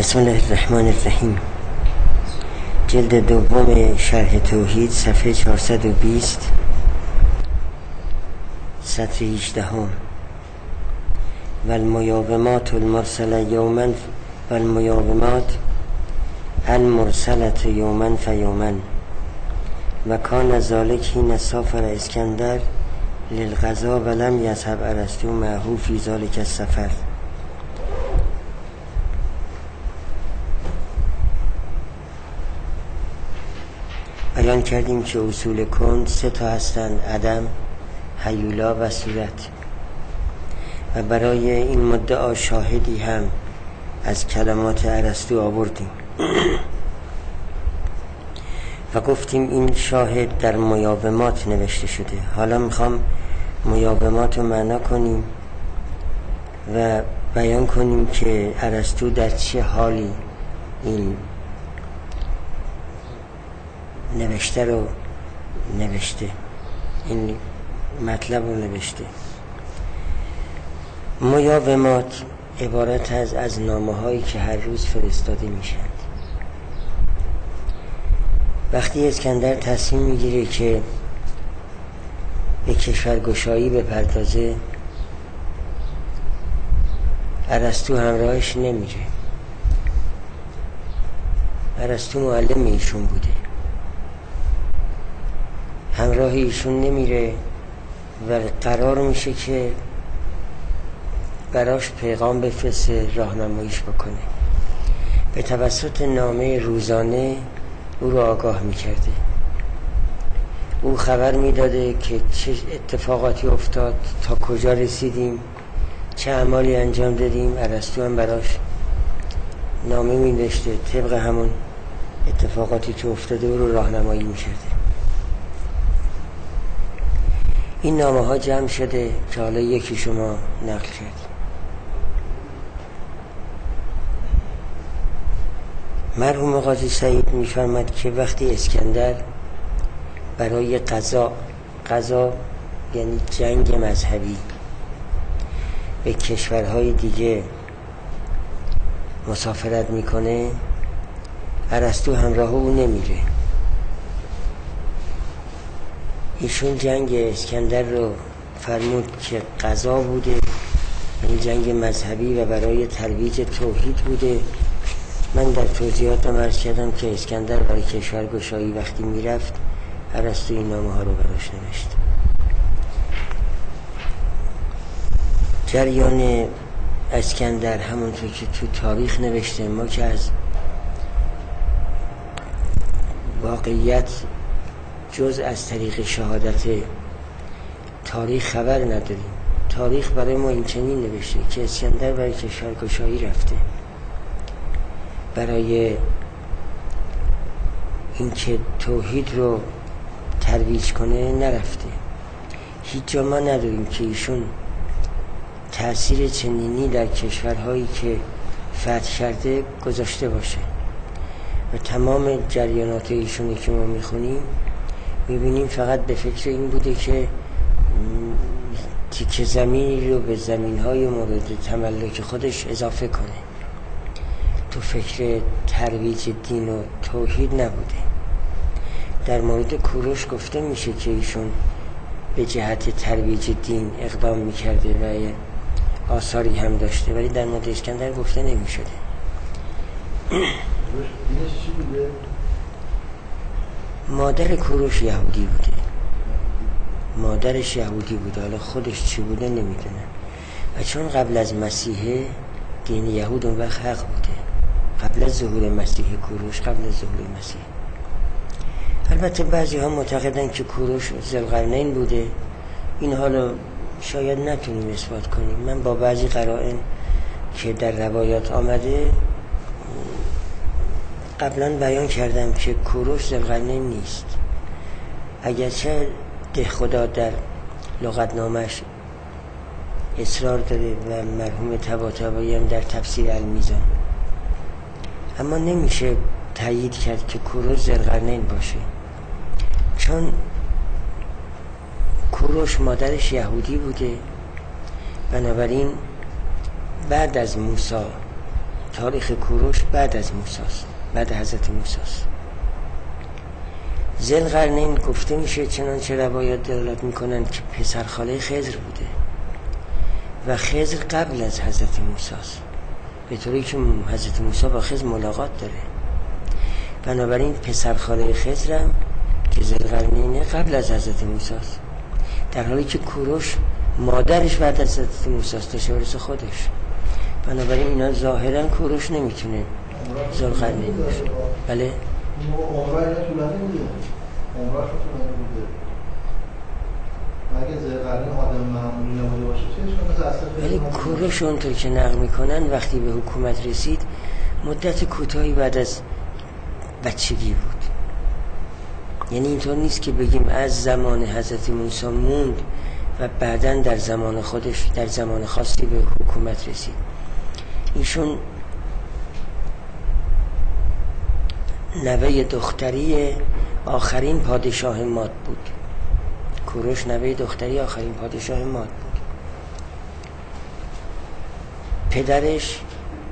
بسم الله الرحمن الرحیم. جلد دوم شرح توحید، صفحه 420، سطر 18. والمیابمات المرسله یوما والمیابمات المرسله یوما فیوما و کان ذلک حین سافر اسکندر للغزا ولم یذهب ارسطو معه فی ذلک السفر. بیان کردیم که اصول کن 3 هستند: عدم، هیولا و صورت. و برای این مدعا شاهدی هم از کلمات ارسطو آوردیم و گفتیم این شاهد در میابمات نوشته شده. حالا میخوام میابمات رو معنا کنیم و بیان کنیم که ارسطو در چه حالی این نوشته رو نوشته، این مطلب رو نوشته. میابمات عبارت از نامه هایی که هر روز فرستاده میشن. وقتی اسکندر تصمیم میگیره که به کشورگشایی بپردازه، ارسطو همراهش نمیره. ارسطو معلم ایشون بوده، همراه ایشون نمیره و قرار میشه که براش پیغام بفرسته، راهنماییش بکنه. به توسط نامه روزانه او رو آگاه میکرده. او خبر میداده که چه اتفاقاتی افتاد، تا کجا رسیدیم، چه اعمالی انجام دادیم. ارسطو هم براش نامه مینوشته، طبق همون اتفاقاتی که افتاده او رو راهنمایی میکرده. این نامه ها جمع شده که حالا یکی شما نقل کرد. مرحوم قاضی سعید میفرماد که وقتی اسکندر برای قضا یعنی جنگ مذهبی به کشورهای دیگه مسافرت میکنه، ارسطو همراه او نمیره. ایشون جنگ اسکندر رو فرمود که قضا بوده، این جنگ مذهبی و برای ترویج توحید بوده. من در توضیحاتم عرض کردم که اسکندر برای کشورگشایی وقتی میرفت، ارسطو این نامه ها رو براش نوشت. جریان اسکندر همونطور که تو تاریخ نوشته، ما که از واقعیت جز از طریق شهادت تاریخ خبر نداریم. تاریخ برای ما این چنین نوشته که اسکندر برای کشورگشایی رفته، برای اینکه توحید رو ترویج کنه نرفته. هیچ جا ما نداریم که ایشون تأثیر چنینی در کشورهایی که فتح کرده گذاشته باشه. و تمام جریانات ایشونی که ما میخونیم میبینیم فقط به فکر این بوده که تیکه زمینی رو به زمینهای مورد تملک خودش اضافه کنه. تو فکر ترویج دین و توحید نبوده. در مورد کوروش گفته میشه که ایشون به جهت ترویج دین اقدام میکرده و آثاری هم داشته، ولی در مورد اسکندر گفته نمیشده. مادر کوروش یهودی بوده، مادرش یهودی بوده، حالا خودش چی بوده نمیدونم. و چون قبل از مسیحه، دین یهود اون وقت حق بوده، قبل از ظهور مسیح کوروش، قبل از ظهور مسیح. البته بعضی ها معتقدن که کوروش ذوالقرنین بوده. این حالا شاید نتونیم اثبات کنیم. من با بعضی قرائن که در روایات آمده قبلا بیان کردم که کوروش ذوالقرنین نیست، اگرچه دهخدا در لغتنامش اصرار داره و مرحوم طباطبایی هم در تفسیر المیزان، اما نمیشه تایید کرد که کوروش ذوالقرنین باشه، چون کوروش مادرش یهودی بوده. بنابراین بعد از موسی تاریخ کوروش بعد از موسیٰ، بعد حضرت موسیٰ. ذوالقرنین گفته میشه چنانچه روایات دلالت میکنن که پسرخاله خضر بوده و خضر قبل از حضرت موسیٰ، به طوری که حضرت موسی با خضر ملاقات داره. بنابراین پسرخاله خضر هم که ذوالقرنینه قبل از حضرت موسی است، در حالی که کوروش مادرش بعد از حضرت موسی است، تا برسه خودش. بنابراین اینا ظاهرا کوروش نمیتونه ذوالقرنین باشه. بله عمره اینا طولانی بوده، عمره‌ش طولانی بوده. اگه ذوالقرنین آدم معمولی نبوده باشه چه اشکالی؟ ولی کوروش اونطور که نقل میکنن وقتی به حکومت رسید مدت کوتاهی بعد از بچگی بود. یعنی اینطور نیست که بگیم از زمان حضرت موسی موند و بعداً در زمان خودش در زمان خاصی به حکومت رسید. ایشون نوه دختری آخرین پادشاه ماد بود. کوروش نوه دختری آخرین پادشاه ماد بود. پدرش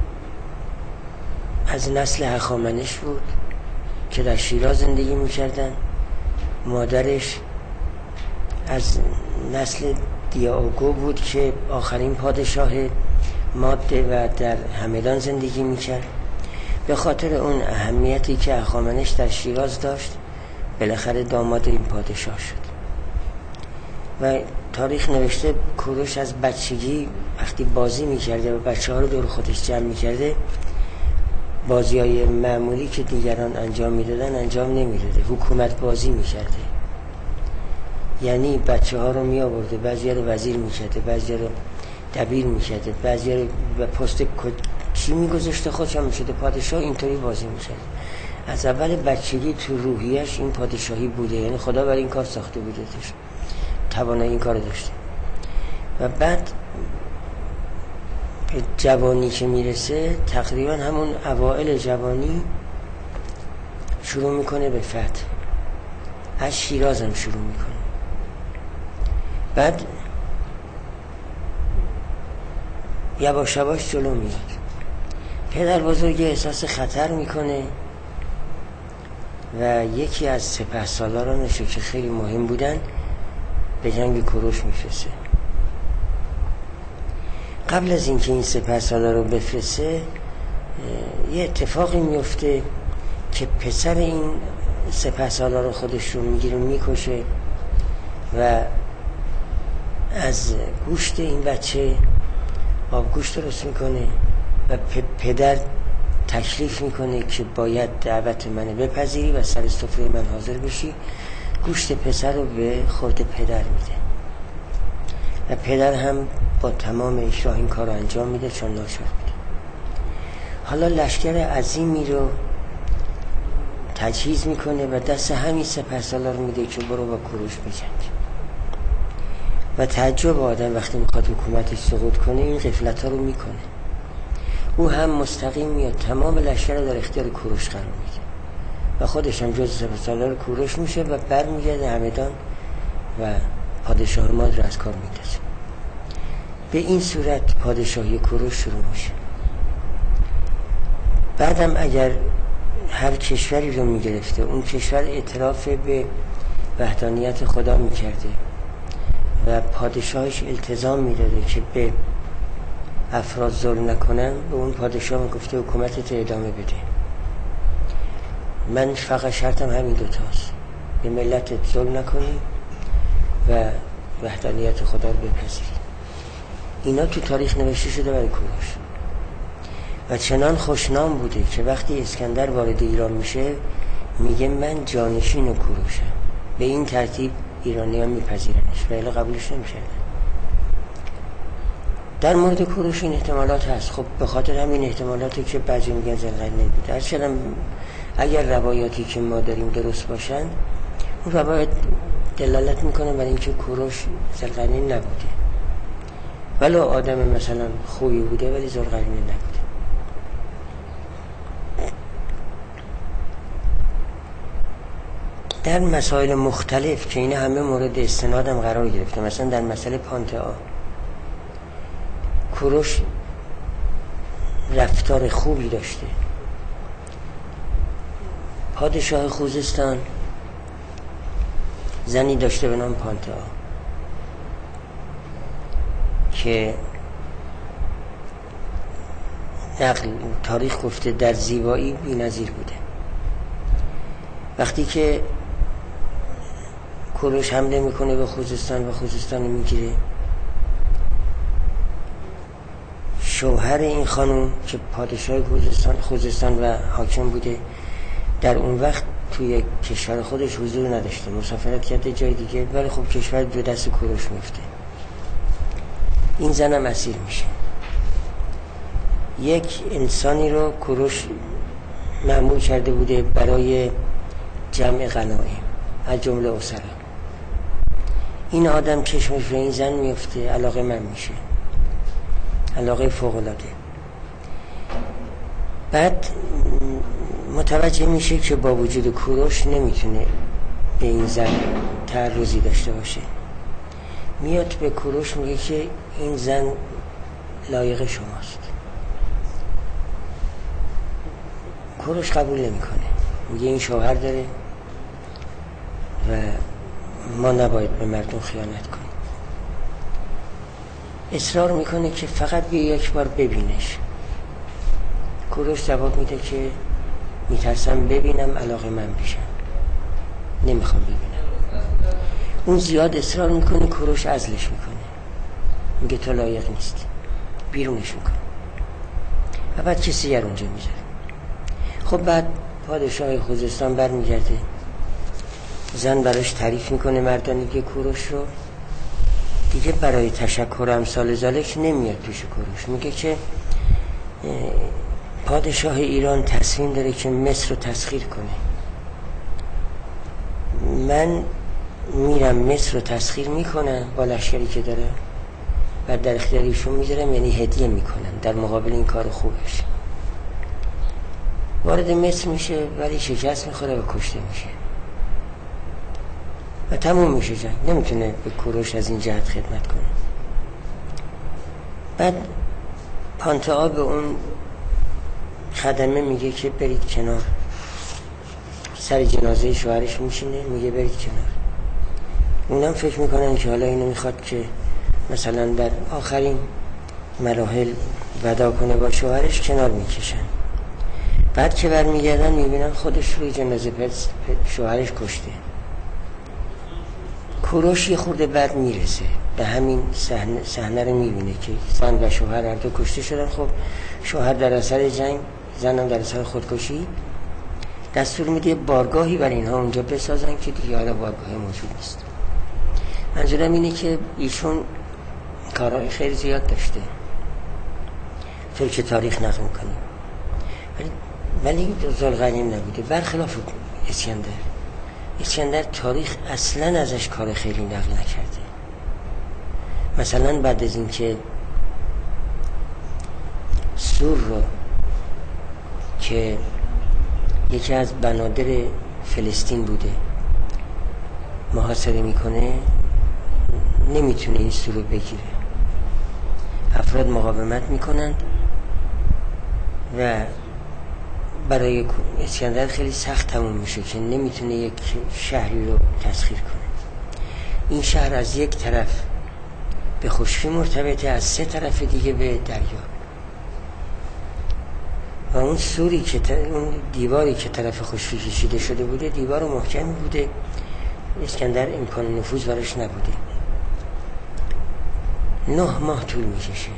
از نسل هخامنش بود که در شیراز زندگی می‌کردن. مادرش از نسل دیاگو بود که آخرین پادشاه ماده و در همدان زندگی می‌کرد. به خاطر اون اهمیتی که هخامنش در شیراز داشت بالاخره داماد این پادشاه شد. و تاریخ نوشته کوروش از بچگی وقتی بازی می‌کرده و بچه‌ها رو دور خودش جمع می‌کرده، بازی‌های معمولی که دیگران انجام می‌دادن انجام نمی‌داده، حکومت بازی می‌کرده. یعنی بچه‌ها رو می‌آورده، بعضی‌ها رو وزیر می‌کرده، بعضی‌ها رو دبیر می‌کرده، بعضی‌ها رو به پست چی می‌گذاشته، خودش هم می‌شده پادشاه. اینطوری بازی می‌کرد. از اول بچگی تو روحیش این پادشاهی بوده، یعنی خدا برای این کار ساخته بوده، توانایی این کار داشته. و بعد به جوانی که میرسه تقریبا همون اوائل جوانی شروع میکنه به فتح. از شیراز هم شروع میکنه. بعد یواش یواش جلو میاد. پدر بزرگ احساس خطر میکنه و یکی از سپهسالارانش که خیلی مهم بودن به جنگ کوروش میفرسته. قبل از اینکه این سپهسالار رو بفرسته یه اتفاقی میفته که پسر این سپهسالار رو خودش رو میگیره میکشه و از گوشت این بچه آبگوشت درست میکنه و پدر تکلیف میکنه که باید دعوت منو بپذیری و سر سفره من حاضر بشی. گوشت پسر رو به خود پدر میده و پدر هم با تمام اشراح این کار رو انجام میده چون ناچار بوده. حالا لشکر عظیمی رو تجهیز میکنه و دست همین سپهسالار میده که برو با کوروش بجنگ. و تعجب آدم وقتی میخواد حکومتش سقوط کنه این غفلت ها رو میکنه. او هم مستقیم میاد تمام لشکر رو در اختیار کوروش قرار میده و خودش هم جز سپهسالار کوروش میشه و برمیگرده همدان و پادشاه ماد رو از کار میندازه. به این صورت پادشاهی کوروش شروع میشه. بعدم اگر هر کشوری رو میگرفته اون کشور اعتراف به وحدانیت خدا میکرده و پادشاهش التزام میداده که به افراد ظلم نکنن، به اون پادشاه میگفته حکومتت ادامه بده، من فقط شرطم همین دوتاست، به ملتت ظلم نکنی و وحدانیت خدا رو بپذیری. اینا تو تاریخ نوشته شده برای کوروش و چنان خوشنام بوده که وقتی اسکندر وارد ایران میشه میگه من جانشین کوروشم. به این ترتیب ایرانی ها میپذیرنش و الا قبولش نمیشن. در مورد کوروش این احتمالات هست. خب به خاطر همین احتمالاتی که بعضی میگن ذوالقرنین بوده، هرچند اگر روایاتی که ما داریم درست باشن اون روایت دلالت میکنه برای اینکه کوروش ذوالقرنین نبوده، ولو آدم مثلا خوبی بوده ولی ذوالقرنین نبوده. در مسائل مختلف که این همه مورد استنادم قرار گرفته، مثلا در مسئله پانتئا کوروش رفتار خوبی داشته. پادشاه خوزستان زنی داشته به نام پانتا که تاریخ گفته در زیبایی بی‌نظیر بوده. وقتی که کوروش حمله میکنه به خوزستان و خوزستان رو میگیره، شوهر این خانم که پادشاه خوزستان و حاکم بوده در اون وقت توی کشور خودش حضور نداشته، مسافرت کرده جای دیگه، ولی خب کشور به دست کوروش میفته. این زنم اسیر میشه. یک انسانی رو کوروش مأمور کرده بوده برای جمع غنایم از جمله اسرا. این آدم چشمش به این زن میفته، علاقه من میشه، علاقه فوق‌العاده. بعد متوجه میشه که با وجود کوروش نمیتونه به این زن تعرضی داشته باشه. میاد به کوروش میگه که این زن لایق شماست. کوروش قبول نمیکنه، میگه این شوهر داره و ما نباید به مردم خیانت کنیم. اصرار میکنه که فقط بیا یک بار ببینش. کوروش جواب میده که میترسم ببینم علاقه من بشم، نمیخوام ببینم. اون زیاد اصرار میکنه، کوروش عزلش میکنه، میگه تو لایق نیستی، بیرونش میکنه و بعد کسی دیگر اونجا میذاره. خب بعد پادشاه خوزستان برمیگرده، زن براش تعریف میکنه مردانگی کوروش رو. دیگه برای تشکر امثال ذالک نمیاد پیش کوروش، میگه که پادشاه ایران تصمیم داره که مصر رو تسخیر کنه، من میرم مصر رو تسخیر میکنم با لشکری که داره و در اختیارشون میذارم، یعنی هدیه میکنم در مقابل این کار خوبش. وارد مصر میشه ولی شکست میخوره و کشته میشه و تموم میشه جنگ. نمیتونه به کوروش از این جهت خدمت کنه. بعد پانتا به اون خدمه میگه که برید کنار. سر جنازه شوهرش میشینه، میگه برید کنار. اونم فکر میکنن که حالا اینو میخواد که مثلا در آخرین مراحل ودا کنه با شوهرش، کنار میکشن. بعد که برمیگردن میبینن خودش روی جنازه شوهرش کشته. کوروش یه خورده بعد میرسه به همین صحنه رو میبینه که زن و شوهر هر دو کشته شدن. خب شوهر در اثر جنگ، زنم در اثر خودکشی. دستور میده بارگاهی برای اینها اونجا بسازن که دیگه حالا بارگاهی موجود نیست. منظورم اینه که ایشون کارهای خیلی زیاد داشته طور که تاریخ نقل میکنیم، ولی ذوالقرنین نبوده. برخلاف اسکندر تاریخ اصلا ازش کار خیلی نقل نکرده. مثلا بعد از اینکه سور رو که یکی از بنادر فلسطین بوده محاصره میکنه، نمیتونه این سور رو بگیره. افراد مقاومت میکنند و برای اسکندر خیلی سخت تموم میشه که نمیتونه یک شهری رو تسخیر کنه. این شهر از یک طرف به خشکی مرتبطه، از سه طرف دیگه به دریا. و اون سوری که اون دیواری که طرف خشکی کشیده شده بوده، دیوار محکمی بوده، اسکندر امکان نفوذ براش نبوده. 9 ماه طول میکشه،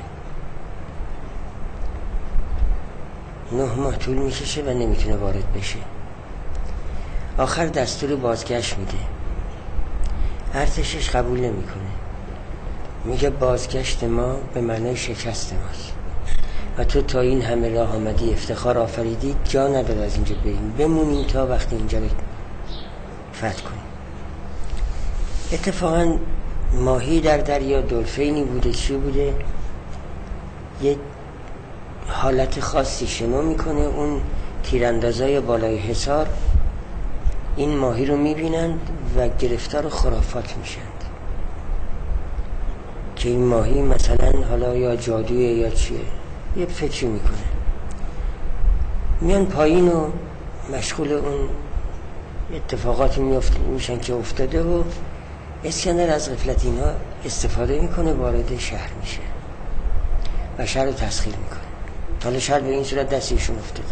9 ماه طول میکشه و نمیتونه وارد بشه. آخر دستور بازگشت میده، ارتشش قبول نمیکنه، میگه بازگشت ما به معنای شکست ماست و تو تا این همه راه آمدی، افتخار آفریدی، جا نداره از اینجا بریم، بمونیم تا وقتی اینجا رو فتح کنیم. اتفاقا ماهی در دریا دلفینی بوده، چی بوده، یک حالت خاصی شنا میکنه. اون تیراندازای بالای حصار این ماهی رو میبینند و گرفتار خرافات میشند که این ماهی مثلا حالا یا جادویه یا چیه، یه فکری میکنه. میان پایین و مشغول اون اتفاقاتی میشن که افتاده و اسکندر از غفلت اینها استفاده میکنه، وارد شهر میشه و شهر رو تسخیر میکنه. حالا شهر به این صورت دستشون افتاده.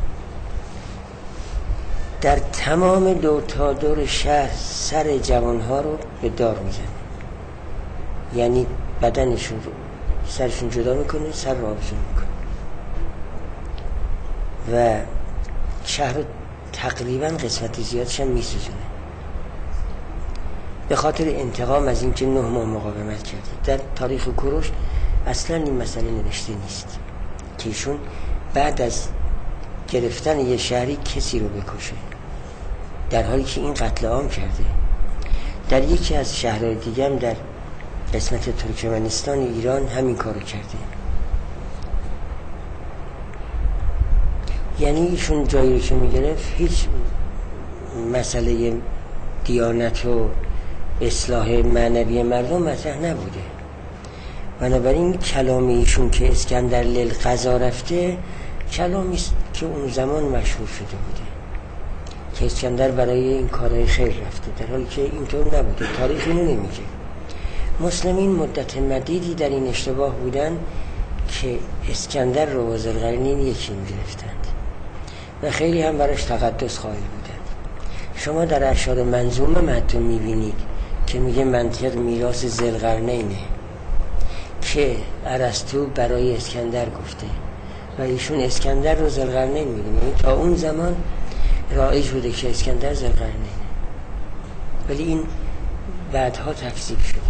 در تمام دور تا دور شهر سر جوانها رو به دار میزنه، یعنی بدنشون رو سرشون جدا میکنه، سر رو آویزون میکنه و شهر رو تقریبا قسمت زیادش هم میسوزونه به خاطر انتقام از اینکه 9 ماه مقاومت کرده. در تاریخ کوروش اصلا این مسئله نوشته نیست که ایشون بعد از گرفتن یه شهری کسی رو بکشه، در حالی که این قتل عام کرده. در یکی از شهرهای دیگه هم در قسمت ترکمنستان ایران همین کارو کرده. یعنی ایشون جایی رو که میگرفت هیچ مسئله دیانت و اصلاح معنوی مردم مطرح نبوده. بنابراین کلام ایشون که اسکندر للقضا رفته کلامی است که اون زمان مشهور شده بوده که اسکندر برای این کارهای خیر رفته، در حالی که اینطور نبوده. تاریخ اینو نمیگه. مسلمین مدت مدیدی در این اشتباه بودن که اسکندر رو با ذوالقرنین یکی می‌گرفتند و خیلی هم براش تقدس قائل بودند. شما در اشعار منظومه متن می‌بینید که میگه منطق میراث ذوالقرنینه که ارسطو برای اسکندر گفته و ایشون اسکندر رو ذوالقرنین می‌دونه. تا اون زمان رایج بوده که اسکندر ذوالقرنینه، ولی این بعدها تکذیب شده.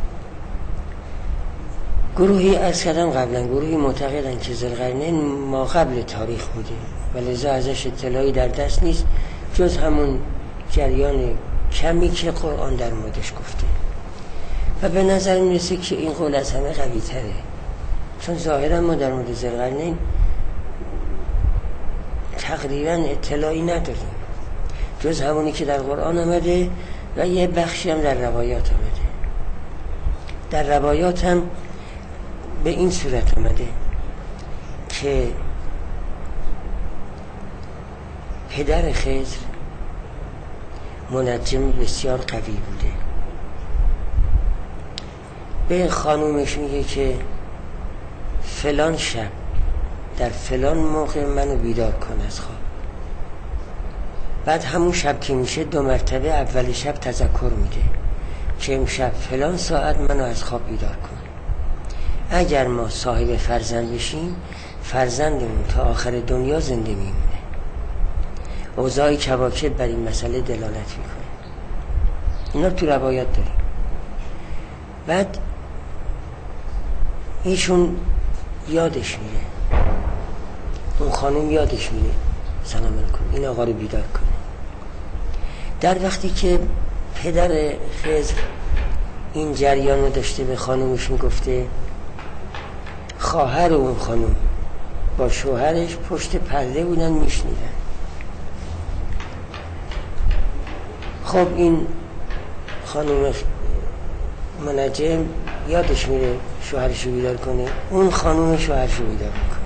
گروهی از کردم قبلا، گروهی معتقدن که ذوالقرنین ما قبل تاریخ بوده و لذا ازش اطلاعی در دست نیست جز همون جریان کمی که قرآن در موردش گفته و به نظر میرسه که این قول از همه قوی تره، چون ظاهرا ما در مورد ذوالقرنین تقریبا اطلاعی نداریم جز همونی که در قرآن آمده و یه بخشی هم در روایات آمده. در روایات هم به این صورت آمده که پدر خضر منجم بسیار قوی بوده، به خانومش میگه که فلان شب در فلان موقع منو بیدار کن از خواب. بعد همون شب که میشه 2 مرتبه اول شب تذکر میده که امشب فلان ساعت منو از خواب بیدار کن. اگر ما صاحب فرزند بشیم فرزندمون تا آخر دنیا زنده میمونه. اوضاع کواکب بر این مسئله دلالت میکنه. اینا تو روایات داریم. بعد ایشون یادش میره، اون خانم یادش میره سلام علیکم این آقا رو بیدار کنه. در وقتی که پدر خضر این جریان رو داشته به خانومش میگفته، خواهر اون خانم با شوهرش پشت پرده بودن میشنیدن. خب این خانم منجم یادش میره شوهرش رو بیدار کنه، اون خانم شوهرش رو بیدار میکنه.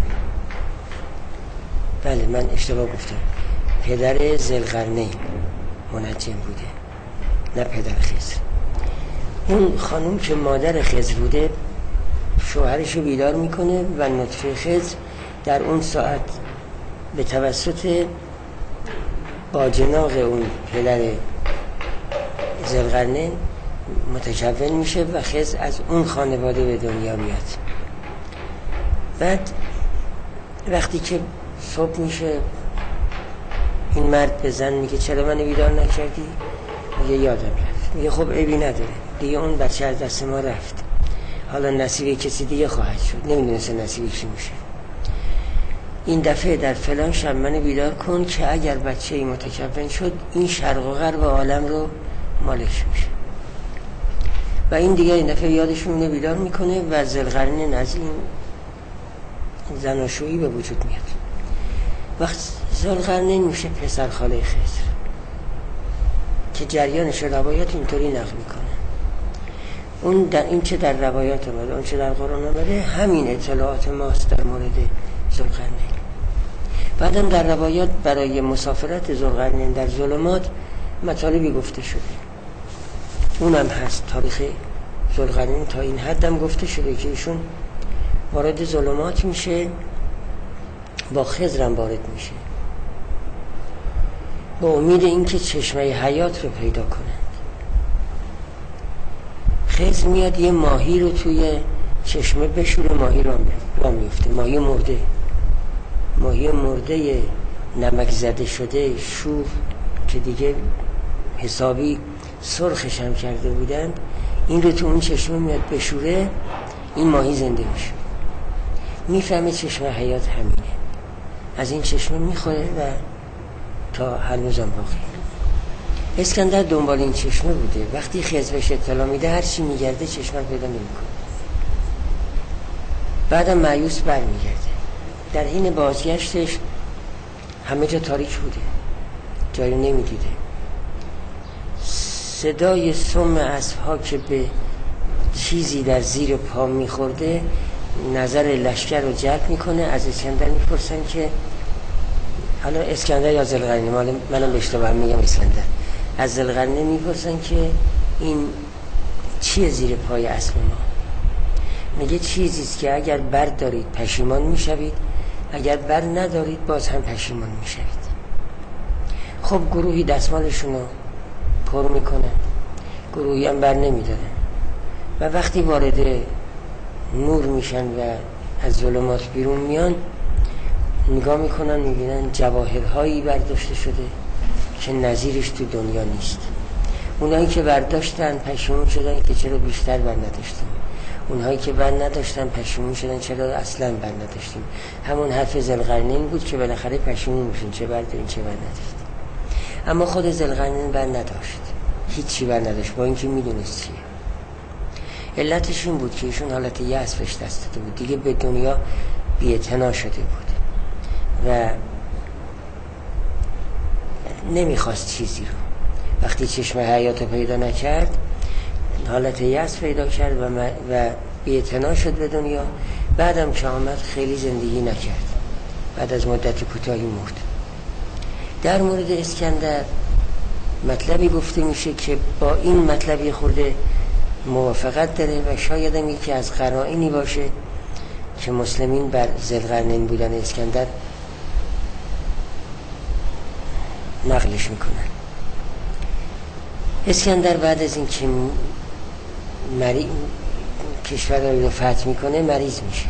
بله من اشتباه گفتم، پدر ذوالقرنین منجم بوده نه پدر خضر. اون خانم که مادر خضر بوده شوهرش رو بیدار میکنه و نطفه خضر در اون ساعت به توسط باجناق اون پدر ذوالقرنین متکون میشه و خضر از اون خانواده به دنیا میاد. بعد وقتی که صبح میشه این مرد به زن میگه چرا منو بیدار نکردی؟ میگه یادم رفت. میگه خب عیبی نداره دیگه، اون بچه از دست ما رفت، حالا نصیب کسی دیگه خواهد شد، نمیدونسته نصیب چی میشه. این دفعه در فلان شب منو بیدار کن که اگر بچه ای متکون شد این شرق و غرب عالم رو مالش میشه. و این دیگه این دفعه یادشون رو بیدار میکنه و ذوالقرنین از این زناشویی به وجود میاد. وقت ذوالقرنین میشه پسر خاله خضر که جریانش روایات اینطوری نقل میکنه. اون در این چه در روایات آمده اون چه در قرآن آمده همین اطلاعات ماست در مورد ذوالقرنین. بعدم در روایات برای مسافرت ذوالقرنین در ظلمات مطالبی گفته شده، اونم هست. تاریخ ذوالقرنین تا این حدم گفته شده که ایشون وارد ظلمات میشه، با خضرم وارد میشه با امید اینکه چشمه حیات رو پیدا کنند. خضر میاد یه ماهی رو توی چشمه بشوره، ماهی را میفته، ماهی مرده نمک زده شده شور که دیگه حسابی سرخش هم کرده بودند، این رو تو اون چشمه میاد بشوره، این ماهی زنده میشه. میفهمه چشمه حیات همینه، از این چشمه میخوره و تا هنوزم باقی. اسکندر دنبال این چشمه بوده، وقتی خضر بهش اطلاع میده هر چی میگرده چشمه پیدا نمیکنه. بعدم مایوس برمیگرده. در حین بازگشتش همه جا تاریک بوده، جایی نمیدیده. صدای سم اسب‌ها که به چیزی در زیر پا میخورده نظر لشکر رو جلب میکنه. از اسکندر میپرسن که حالا اسکندر یا ذوالقرنین، منم به اشتباه میگم اسکندر، از ذوالقرنین میپرسن که این چیه زیر پای اسب ما؟ میگه چیزیست که اگر بر دارید پشیمان میشوید، اگر بر ندارید باز هم پشیمان میشوید. خب گروهی دستمالشون رو پر میکنن، گروهی هم بر نمیدارن و وقتی وارد نور میشن و از ظلمات بیرون میان نگاه میکنن، میبینن جواهرهایی برداشته شده که نظیرش تو دنیا نیست. اونایی که برداشتن پشیمون شدن که چرا بیشتر بر نداشتیم، اونهایی که بر نداشتن پشیمون شدن چرا اصلا بر نداشتیم. همون حرف ذوالقرنین بود که بالاخره پشیمون میشین چه بر دارین چه بر نداشتیم. اما خود ذوالقرنین بر نداشت، هیچی بر نداشت، با اینکه میدونست چیه. علتش این بود که ایشون حالت یأس بهش دست داده بود، دیگه به دنیا بی‌اعتنا شده بود و نمیخواست چیزی رو. وقتی چشمه حیات پیدا نکرد حالت یأس پیدا کرد و بی‌اعتنا شد به دنیا. بعدم که آمد خیلی زندگی نکرد، بعد از مدت کوتاهی مرد. در مورد اسکندر مطلبی گفته میشه که با این مطلبی خورده موافقت داره و شاید هم یکی از قرائنی باشه که مسلمین بر ذوالقرنین بودن اسکندر نقلش میکنن. اسکندر بعد از این که کشور رو فتح میکنه مریض میشه.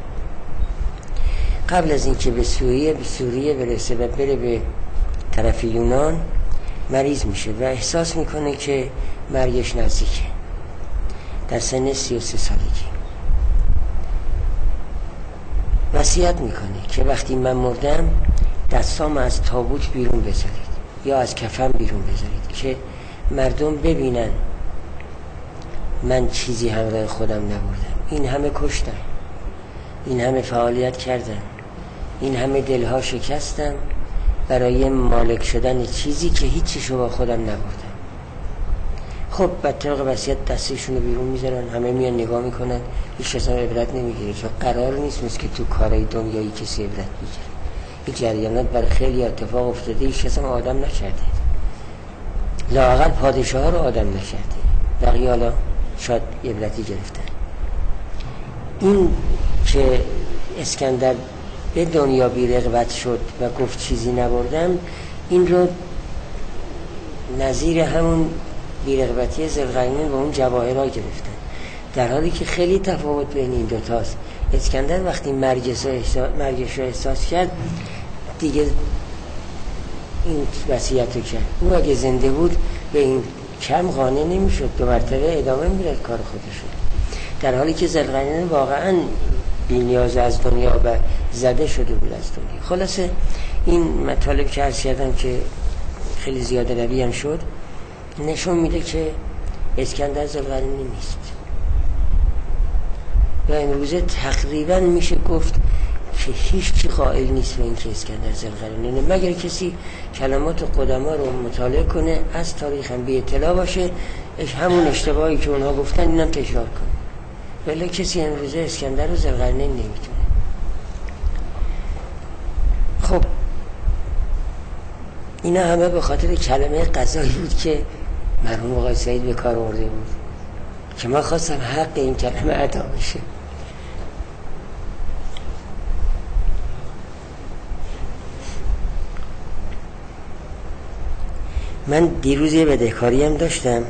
قبل از این که به سوریه برسه و بره به طرف یونان مریض میشه و احساس میکنه که مرگش نزدیکه. در سن 33 سالگی وصیت میکنه که وقتی من مردم دستام از تابوت بیرون بذارید یا از کفن بیرون بذارید که مردم ببینن من چیزی همراه خودم نبردم. این همه کشتم، این همه فعالیت کردم، این همه دلها شکستم برای مالک شدن چیزی که هیچیشو با خودم نبردم. خب بعد طبق وصیت دستشون رو بیرون میذارن، همه میان نگاه میکنن، هیچ کس هم عبرت نمیگیره، چون قرار نیست که تو کارهای دنیایی کسی عبرت بگیره. این جریانات برای خیلی اتفاق افتاده، هیچ کس هم آدم نکرده، لااقل پادشاه ها رو آدم نکرده، بقیه حالا شاید عبرتی گرفتن. این که اسکندر به دنیا بی رغبت شد و گفت چیزی نبردم، این رو نظیر همون بی‌رغبتی ذوالقرنین و اون جواهرها گرفتن، در حالی که خیلی تفاوت بین این دوتاست. اسکندر وقتی مرگش رو احساس کرد دیگه این وصیت رو کرد. او اگه زنده بود به این کم قانع نمیشد، 2 مرتبه ادامه میداد کار خودشو، در حالی که ذوالقرنین واقعا بی‌نیاز از دنیا و زده شده بود از دنیا. خلاصه این مطالب که عرض کردم که خیلی زیاده روی هم شد نشون میده که اسکندر ذوالقرنین نیست و امروزه تقریبا میشه گفت که هیچ چی قائل نیست به این که اسکندر ذوالقرنینه، مگر کسی کلمات قدما رو مطالعه کنه، از تاریخ هم بی اطلاع باشه، همون اشتباهی که اونها گفتن اینم تکرار کنه. ولی کسی امروزه اسکندر و ذوالقرنین نمیتونه. خب اینا همه به خاطر کلمه قضایی بود که مرحوم آقای سعید به کار آورده بود که من خواستم حق این کلمه ادا بشه. من دیروز یه بدهکاری هم داشتم،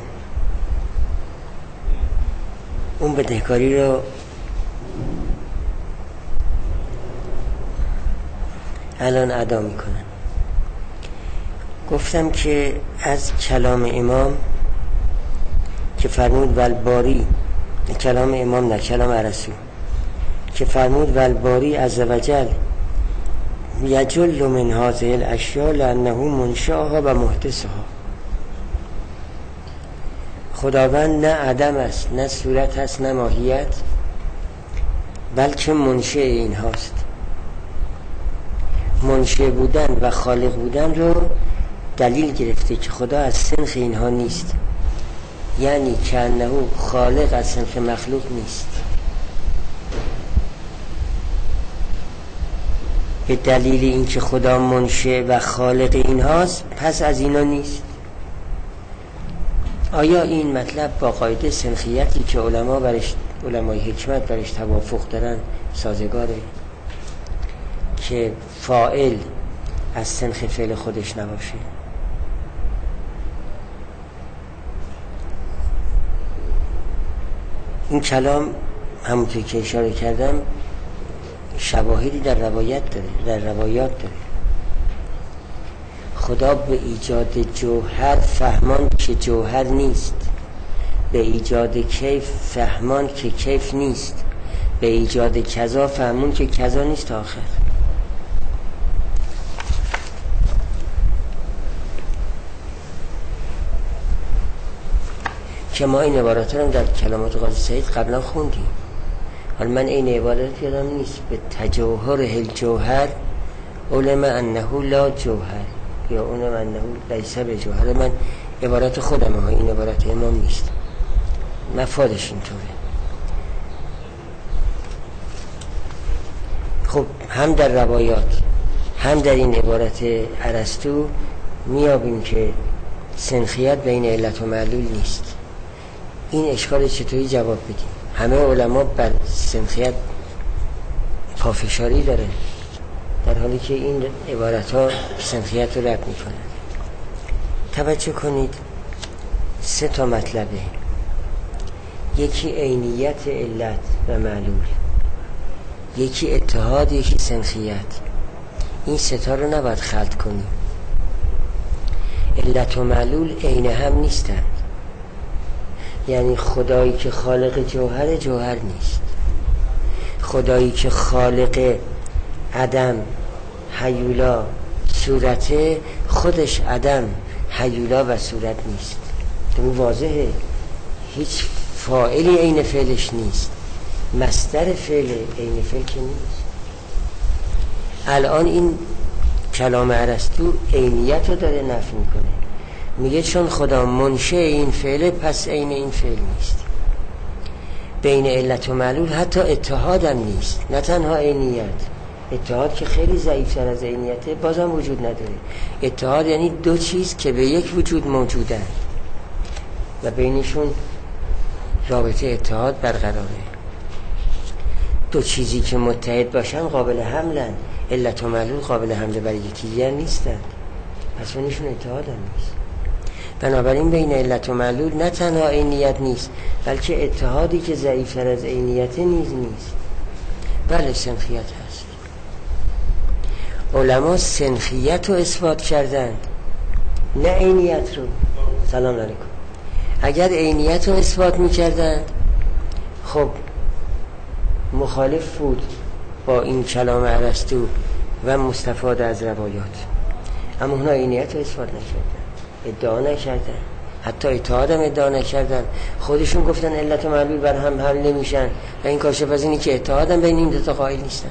اون بدهکاری رو الان ادا میکنم. گفتم که از کلام امام که فرمود والباری، کلام امام نه کلام ارسطو که فرمود والباری عزوجل یجل من هذه الاشیاء لانه منشأها و محدثها. خداوند نه عدم است، نه صورت است، نه ماهیت، بلکه منشأ این هاست. منشأ بودن و خالق بودن رو دلیل گرفته که خدا از صنف اینها نیست، یعنی که انه خالق از صنف مخلوق نیست. به دلیل اینکه خدا منشأ و خالق اینهاست پس از اینا نیست. آیا این مطلب با قاعده صنفیتی که علمای حکمت برش توافق دارن سازگاره که فاعل از صنف فعل خودش نباشه؟ این کلام همونطور که اشاره کردم شواهدی در روایات داره. خدا به ایجاد جوهر فهمان که جوهر نیست، به ایجاد کیف فهمان که کیف نیست، به ایجاد کذا فهمون که کذا نیست تا آخر. که ما این عبارات رو در کلمات قاضی سعید قبلا خوندیم. حالا من این عبارت یادم نیست. به تجوهر الجوهر علم انه لا جوهر یا علم انه لیس بجوهر. من عبارت خودم ها، این عبارت امام نیست، مفادش اینطوره. خب هم در روایات هم در این عبارت ارسطو میابیم که سنخیت بین علت و معلول نیست. این اشکال چطوری جواب بدیم؟ همه علما بر سنخیت پافشاری داره، در حالی که این عبارت ها سنخیت رو رد میکنن. توجه کنید، 3 تا مطلبه. یکی عینیت علت و معلول، یکی اتحاد، یکی سنخیت. این 3 تا رو نباید خلط کنیم. علت و معلول عین هم نیستند. یعنی خدایی که خالق جوهر، جوهر نیست. خدایی که خالق عدم، هیولا، صورته، خودش عدم، هیولا و صورت نیست. این واضحه. هیچ فاعلی عین فعلش نیست، مصدر فعل عین فعل که نیست. الان این کلام ارسطو عینیت رو داره نفی میکنه. میگه چون خدا منشأ این فعله پس عین این فعل نیست. بین علت و معلول حتی اتحاد هم نیست، نه تنها عینیت. اتحاد که خیلی ضعیف‌تر از عینیته، بازم وجود نداره. اتحاد یعنی 2 چیز که به یک وجود موجودن و بینشون رابطه اتحاد برقراره. 2 چیزی که متحد باشن قابل حملن. علت و معلول قابل حمله برای یکی دیگر نیستن، پس بینشون اتحاد هم نیست. بنابراین بین علت و معلول نه تنها عینیت نیست، بلکه اتحادی که ضعیف‌تر از عینیت نیز نیست. بله سنخیت هست. علما سنخیت رو اثبات کردند، نه عینیت رو. سلام علیکم. اگر عینیت رو اثبات می‌کردند خب مخالف بود با این کلام ارسطو و مستفاد از روایات. اما اونا عینیت رو اثبات نکردن، ادعا نکردن، حتی اتحاد هم ادعا نکردن. خودشون گفتن علت و معلول بر هم حل نمیشن و این کاشف از اینی که اتحاد هم بین این 2 تا قائل نیستن،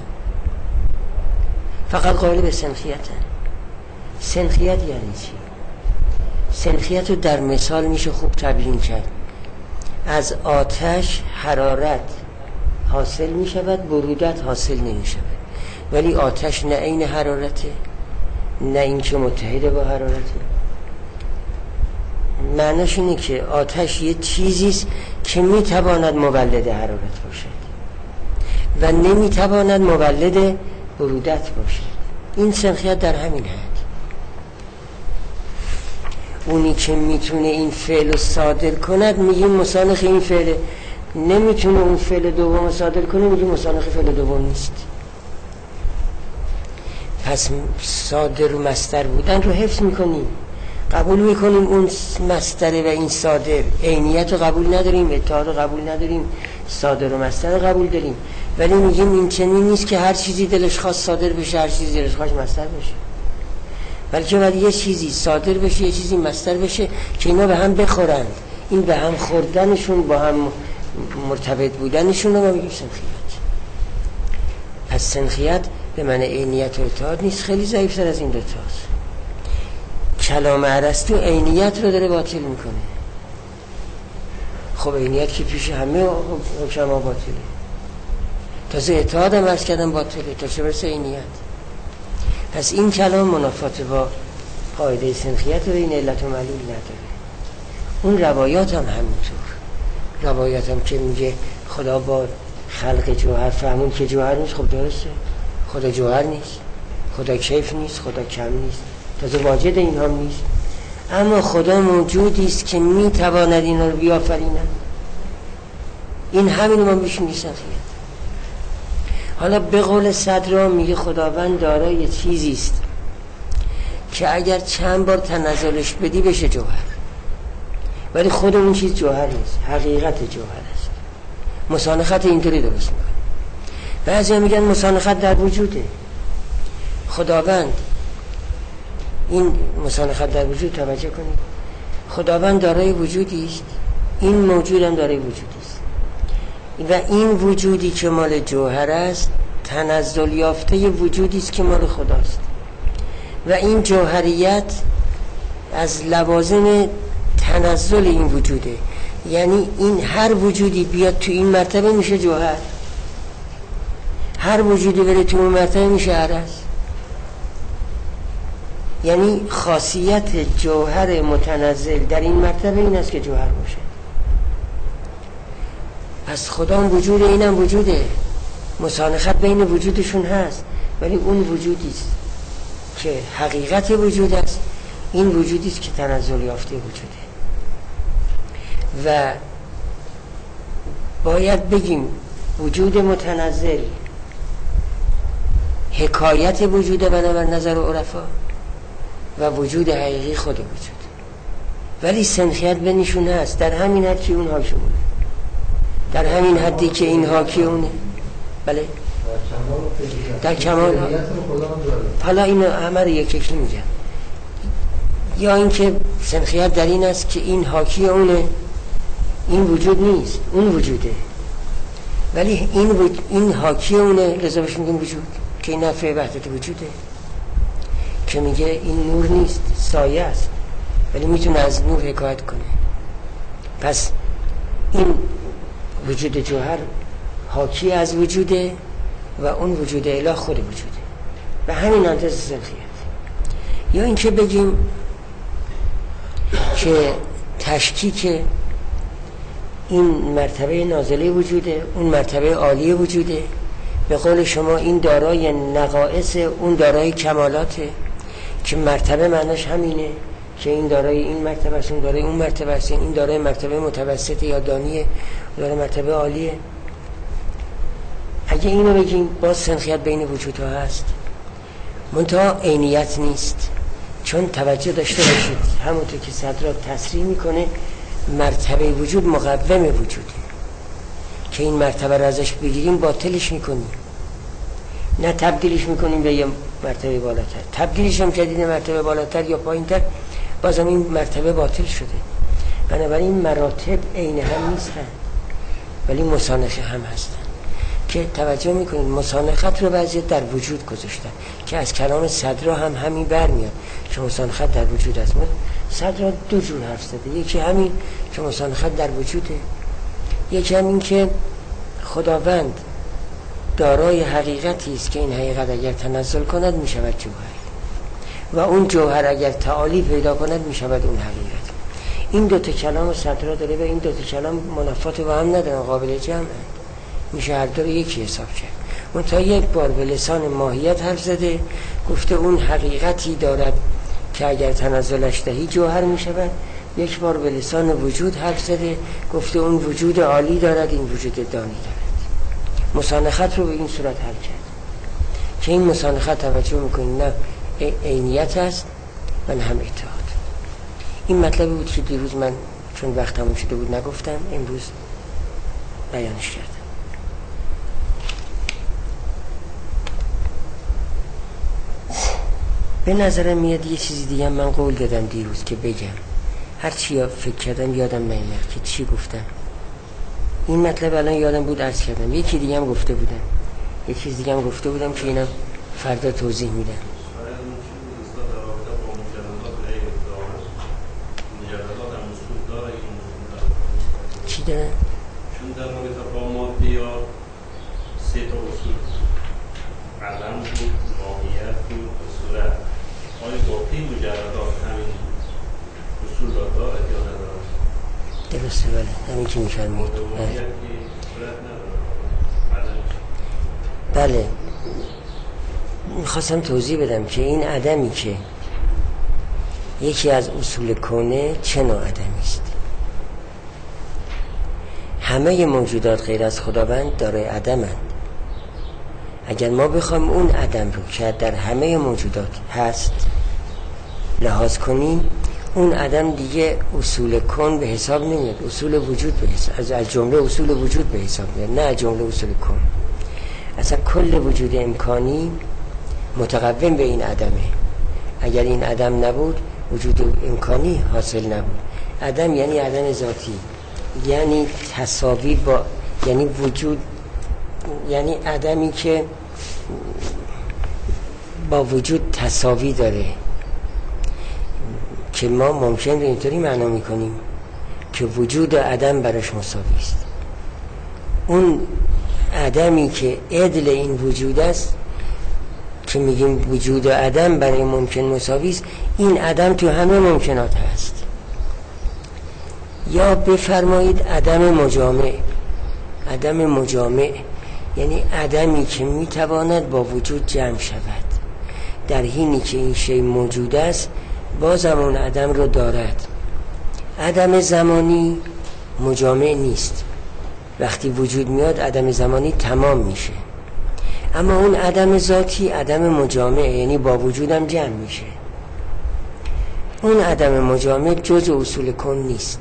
فقط قائل به سنخیتن. سنخیت یعنی چی؟ سنخیت رو در مثال میشه خوب تبیین کرد. از آتش حرارت حاصل میشود، برودت حاصل نمیشود. ولی آتش نه عین حرارته، نه اینکه متحده با حرارته. معناش اینه که آتش یه چیزیست که میتواند مولد حرارت باشد و نمیتواند مولد برودت باشد. این سنخیت در همین حد. اونی که میتونه این فعل رو صادر کند میگیم مسانخ این فعل، نمیتونه اون فعل دوم صادر کنه میگیم مسانخ فعل دوم نیست. پس صادر و مصدر بودن رو حفظ میکنیم، قبول میکنیم اون مصدر و این صادر، عینیت رو قبول نداریم، اتحاد رو قبول نداریم، صادر و مصدر رو قبول داریم، ولی میگیم این چنین نیست که هر چیزی دلش خواست صادر بشه، هر چیزی دلش خواست مصدر بشه، بلکه باید یه چیزی صادر بشه، یه چیزی مصدر بشه که اینا به هم بخورند. این به هم خوردنشون، با هم مرتبط بودنشون رو ما میگیم سنخیت. پس سنخیت به معنی عینیت و اتحاد نیست، خیلی ضعیف‌تر از این دوتاست. کلام ارسطو عینیت رو داره باطل میکنه. خب عینیت که پیش همه حکما باطله، تازه اتحاد هم عرض کردم باطله، تا چه برسه عینیت. پس این کلام منافات با قاعده سنخیت و این علت و معلول نداره. اون روایات هم همینطور، روایات هم که میگه خدا با خلق جوهر فهمون که جوهر نیست، خب درسته، خدا جوهر نیست، خدا کیف نیست، خدا کم نیست، تازه واجد این هم نیست، اما خدا موجودی است که میتواند اینا رو بیافریند. این همین ما بهش میگیم سنخیت. حالا به قول صدرا میگه خداوند دارای چیزی است که اگر چند بار تنزلش بدی بشه جوهر، ولی خود اون چیز جوهر نیست، حقیقت جوهر است. مسانخت اینطوری درست میکنه. بعضی میگن مسانخت در وجوده. خداوند این مسانخت در وجود، توجه کنید، خداوند دارای وجودی است، این موجود هم دارای وجودی است و این وجودی که مال جوهر است تنزل یافته وجودی است که مال خداست و این جوهریت از لوازم تنزل این وجوده. یعنی این هر وجودی بیاد تو این مرتبه میشه جوهر، هر وجودی بره تو اون مرتبه میشه عرض. یعنی خاصیت جوهر متنزل در این مرتبه این است که جوهر باشه. پس خدا هم وجود، اینم وجوده، مسانخت بین وجودشون هست، ولی اون وجودی است که حقیقت وجود است، این وجودی است که تنزل یافته وجوده. و باید بگیم وجود متنزل حکایت وجوده بنابر نظر عرفا و وجود حقیقی خود وجود، ولی سنخیت بینشون هست، در همین حد که اون حاکی اونه، در همین حدی که این حاکی اونه. بله در کمال. حالا اینو همه رو یک یک میگم. یا اینکه سنخیت در این است که این حاکی اونه، این وجود نیست، اون وجوده، ولی این حاکی اونه، لذا بهش میگیم وجود، که این نفع وحدت وجوده، که میگه این نور نیست، سایه است، ولی میتونه از نور حکایت کنه. پس این وجود جوهر حاکی از وجوده و اون وجود اله خود وجوده، و همین انتظار سنخیت. یا اینکه بگیم که تشکیک این مرتبه نازله وجوده، اون مرتبه عالی وجوده، به قول شما این دارای نقائص، اون دارای کمالاته، که مرتبه معناش همینه که این دارای این مرتبه است، اون دارای اون مرتبه است، این دارای مرتبه متوسط یا دانیه، دارای مرتبه عالیه. اگه اینو بگیم باز سنخیت بین وجودها هست، منتها عینیت نیست. چون توجه داشته باشید همونطور که صدرات تصریح میکنه مرتبه وجود مقوم وجوده، که این مرتبه رو ازش بگیریم باطلش میکنیم، نه تبدیلش میکنیم به یه مرتبه بالاتر. تبدیلش هم کردید مرتبه بالاتر یا پایینتر، بازم این مرتبه باطل شده. بنابراین مراتب عین هم نیستن ولی مسانخه هم هستن، که توجه میکنید مسانخت رو بعضی در وجود گذاشتن، که از کلام صدرا هم همین برمیاد که مسانخت در وجود است. صدرا دو جور حرف زده، یکی همین که مسانخت در وجوده، یکی همین که خداوند دارای حقیقتی است که این حقیقت اگر تنزل کند میشود جوهر. و اون جوهر اگر تعالی پیدا کند می شود اون حقیقت. این دو تا کلام و سطرها داره و این دو تا کلام منافات با هم ندارن، قابل جمع، میشه هر دو رو یکی حساب کرد. اون تا یک بار به لسان ماهیت حرف زده، گفته اون حقیقتی دارد که اگر تنزلش دهی جوهر می شود. یک بار به لسان وجود حرف زده، گفته اون وجود عالی دارد، این وجود دانی دارد. مسانخت رو به این صورت حل کرد که این مسانخت توجه میکنید نه عینیت است و نه هم اتحاد. این مطلبی بود که دیروز من چون وقت تموم شده بود نگفتم، امروز بیانش کردم. به نظرم میاد یه چیزی دیگه من قول دادم دیروز که بگم، هر چی فکر کردم یادم نمیاد که چی گفتم. این مطلب الان یادم بود عرض کردم. یکی دیگه هم گفته بودم، یه چیز دیگه هم گفته بودم که اینم فردا توضیح میدم. چی دارن؟ چون در مورد با مادی یا سه تا اصول عدم بود، ماهیت بود و صورت، آیا باقی مجردات همین اصول را دارد یا ندارد؟ درسته، بله، همین که میفرمید. بله، میخواستم توضیح بدم که این عدمی که یکی از اصول کونه چه نوع عدمی است. همه موجودات غیر از خداوند دارای عدمند. اگر ما بخوایم اون عدم رو که در همه موجودات هست لحاظ کنیم، اون عدم دیگه اصول کن به حساب نمیاد، اصول وجود به حساب، از جمله اصول وجود به حساب میاد، نه از جمله اصول کن. اصلا کل وجود امکانی متقوم به این عدمه. اگر این عدم نبود وجود امکانی حاصل نبود. عدم یعنی عدم ذاتی، یعنی تساوی با، یعنی وجود، یعنی عدمی که با وجود تساوی داره، که ما ممکن به اینطوری معنا میکنیم که وجود عدم براش مساوی است. اون عدمی که عدل این وجود است که میگیم وجود عدم برای ممکن مساوی است، این عدم تو همه ممکنات هست. یا بفرمایید عدم مجامع. عدم مجامع یعنی عدمی که میتواند با وجود جمع شود، در حینی که این شی موجود است بازم اون عدم رو دارد. عدم زمانی مجامع نیست، وقتی وجود میاد عدم زمانی تمام میشه. اما اون عدم ذاتی عدم مجامع، یعنی با وجودم جمع میشه. اون عدم مجامع جزء اصول کن نیست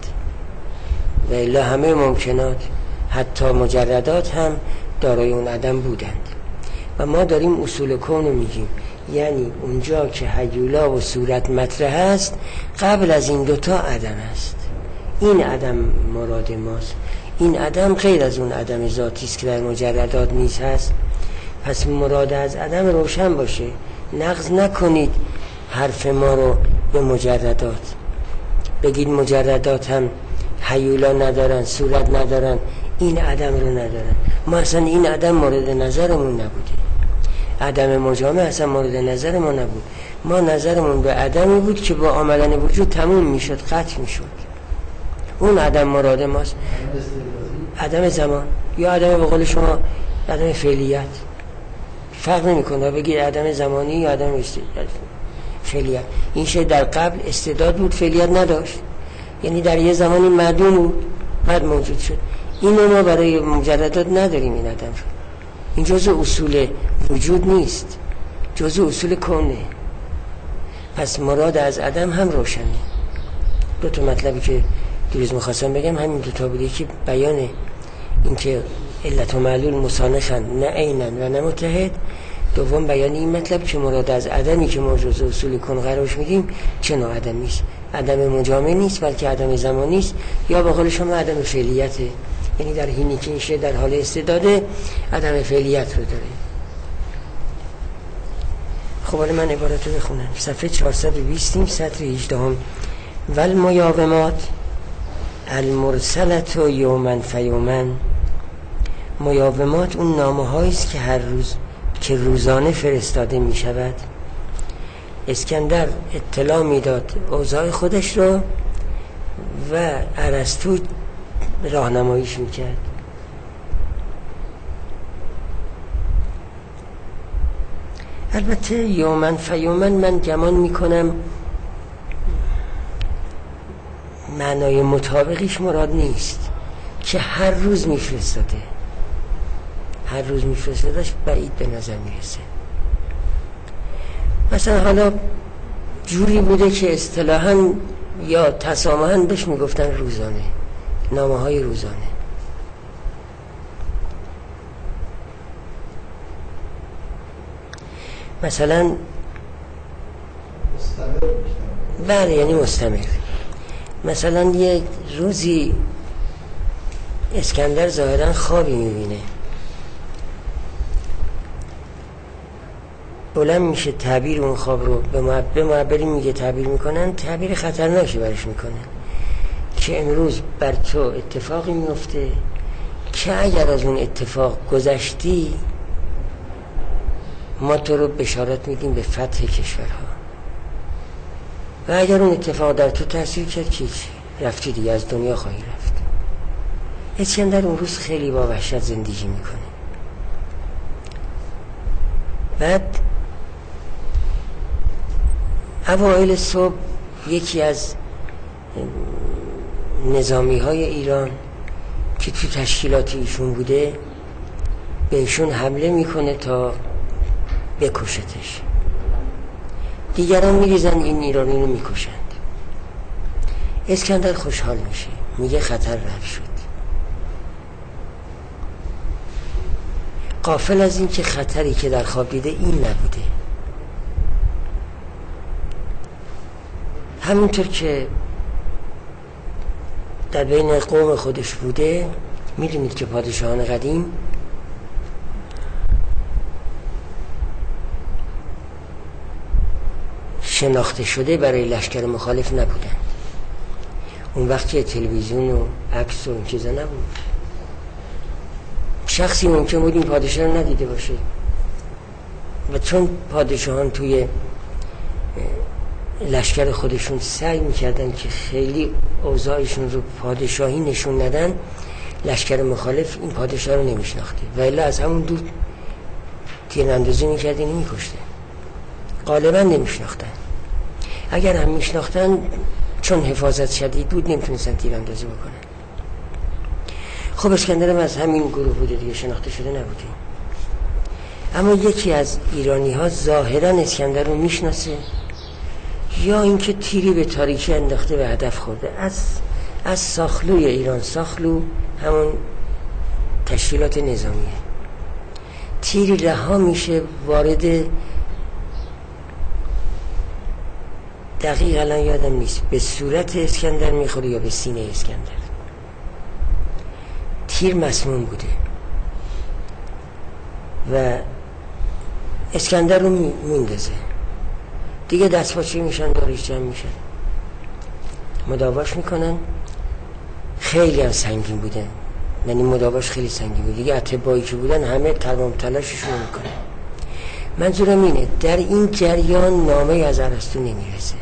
و الا همه ممکنات حتی مجردات هم دارای اون عدم بودند. و ما داریم اصول کن رو میگیم، یعنی اونجا که هیولا و صورت مطرح است قبل از این دوتا عدم است. این عدم مراد ماست. این عدم غیر از اون عدم ذاتی است که در مجردات نیست هست. پس مراد از عدم روشن باشه، نقض نکنید حرف ما رو به مجردات. بگید مجردات هم هیولا ندارن، صورت ندارن، این عدم رو ندارن. ما اصلا این عدم مورد نظرمون نبوده. عدم مجامع اصلا مورد نظر ما نبود. ما نظرمون به عدمی بود که با آمدن وجود تموم میشد، قطع میشد. اون عدم مراد ماست. عدم زمان یا عدم به قول شما عدم فعلیت، فرق نمیکنه بگید عدم زمانی یا عدم فعلیت. این شی در قبل استعداد بود، فعلیت نداشت، یعنی در یه زمانی معدوم بود، بعد موجود شد. اینو ما برای مجردات نداریم. این عدم شد، این جزء اصول وجود نیست، جزء اصول کونه. پس مراد از عدم هم روشنه. دو تا مطلبی که دیروز می‌خواستم بگم همین دو تا بوده که بیان این که علت و معلول مسانخن، نه عینن و نه متحد. دوم بیان این مطلب که مراد از عدمی که ما جزء اصول کن قرارش میدیم چه نوع عدمی است. عدم مجامع نیست بلکه عدم زمانی است، یا به قول شما عدم فعلیته، یعنی در حینی که این شی در حال استعداده عدم فعلیت رو داره. خب حالا من عبارت رو بخونم. صفحه 420 سطر 18 والمیاومات المرسلت و یومن فیومن. میاومات اون نامه هاییست که هر روز که روزانه فرستاده می شود. اسکندر اطلاع میداد اوضاع خودش رو و ارسطو راهنماییش میکرد. البته یومن فیومن من گمان میکنم معنای مطابقش مراد نیست که هر روز میفرستاده، هر روز میفرستادش بعید به نظر میرسه. مثلا حالا جوری بوده که اصطلاحاً یا تسامحاً بهش میگفتن روزانه، نامه های روزانه. مثلا بله یعنی مستمر. مثلا یک روزی اسکندر ظاهراً خوابی میبینه، بلند میشه تعبیر اون خواب رو به معبری میگه، تعبیر میکنن، تعبیر خطرناکی برش میکنن که امروز بر تو اتفاقی میفته که اگر از اون اتفاق گذشتی ما تو رو بشارت میدیم به فتح کشورها و اگر اون اتفاق در تو تأثیر کرد که رفتی دیگه، از دنیا خواهی رفت. اسکندر اون روز خیلی با وحشت زندگی میکنه. بعد اوایل صبح یکی از نظامی های ایران که تو تشکیلات ایشون بوده بهشون حمله میکنه تا بکشتش. دیگران میریزن این ایرانی رو میکشند. اسکندر خوشحال میشه، میگه خطر رفع شد. غافل از این که خطری که در خواب دیده این نبوده. همونطور که در بین قوم خودش بوده، میدونید که پادشاهان قدیم شناخته شده برای لشکر مخالف نبودن. اون وقت که تلویزیون و عکس و این چیزا نبود، شخصی ممکن بود این پادشاه رو ندیده باشه و چون پادشاهان توی لشکر خودشون سعی میکردن که خیلی اوضاعشون رو پادشاهی نشون ندن، لشکر مخالف این پادشاه رو نمیشناخته و الا از همون دور تیراندازی میکردن، میکشته. غالبا نمیشناختن. اگر هم میشناختن چون حفاظت شدید بود نمیتونستن تیراندازی بکنن. خب اسکندرم از همین گروه بوده دیگه، شناخته شده نبوده. اما یکی از ایرانی ها ظاهرا اسکندر رو میشناسه یا اینکه تیری به تاریکی انداخته به هدف خورده. از ساخلوی ایران، ساخلو همون تشکیلات نظامیه، تیری رها میشه وارد، دقیق الان یادم نیست به صورت اسکندر میخوره یا به سینه اسکندر. تیر مسموم بوده و اسکندر رو میندازه دیگه. دستپاچه میشن، داریش جمع میشن، مداواش میکنن. خیلی هم سنگین بودن، یعنی مداواش خیلی سنگین بود دیگه. اتباعی که بودن همه تمام تلاششون میکنن. منظورم اینه در این جریان نامه از ارسطو نمیرسه.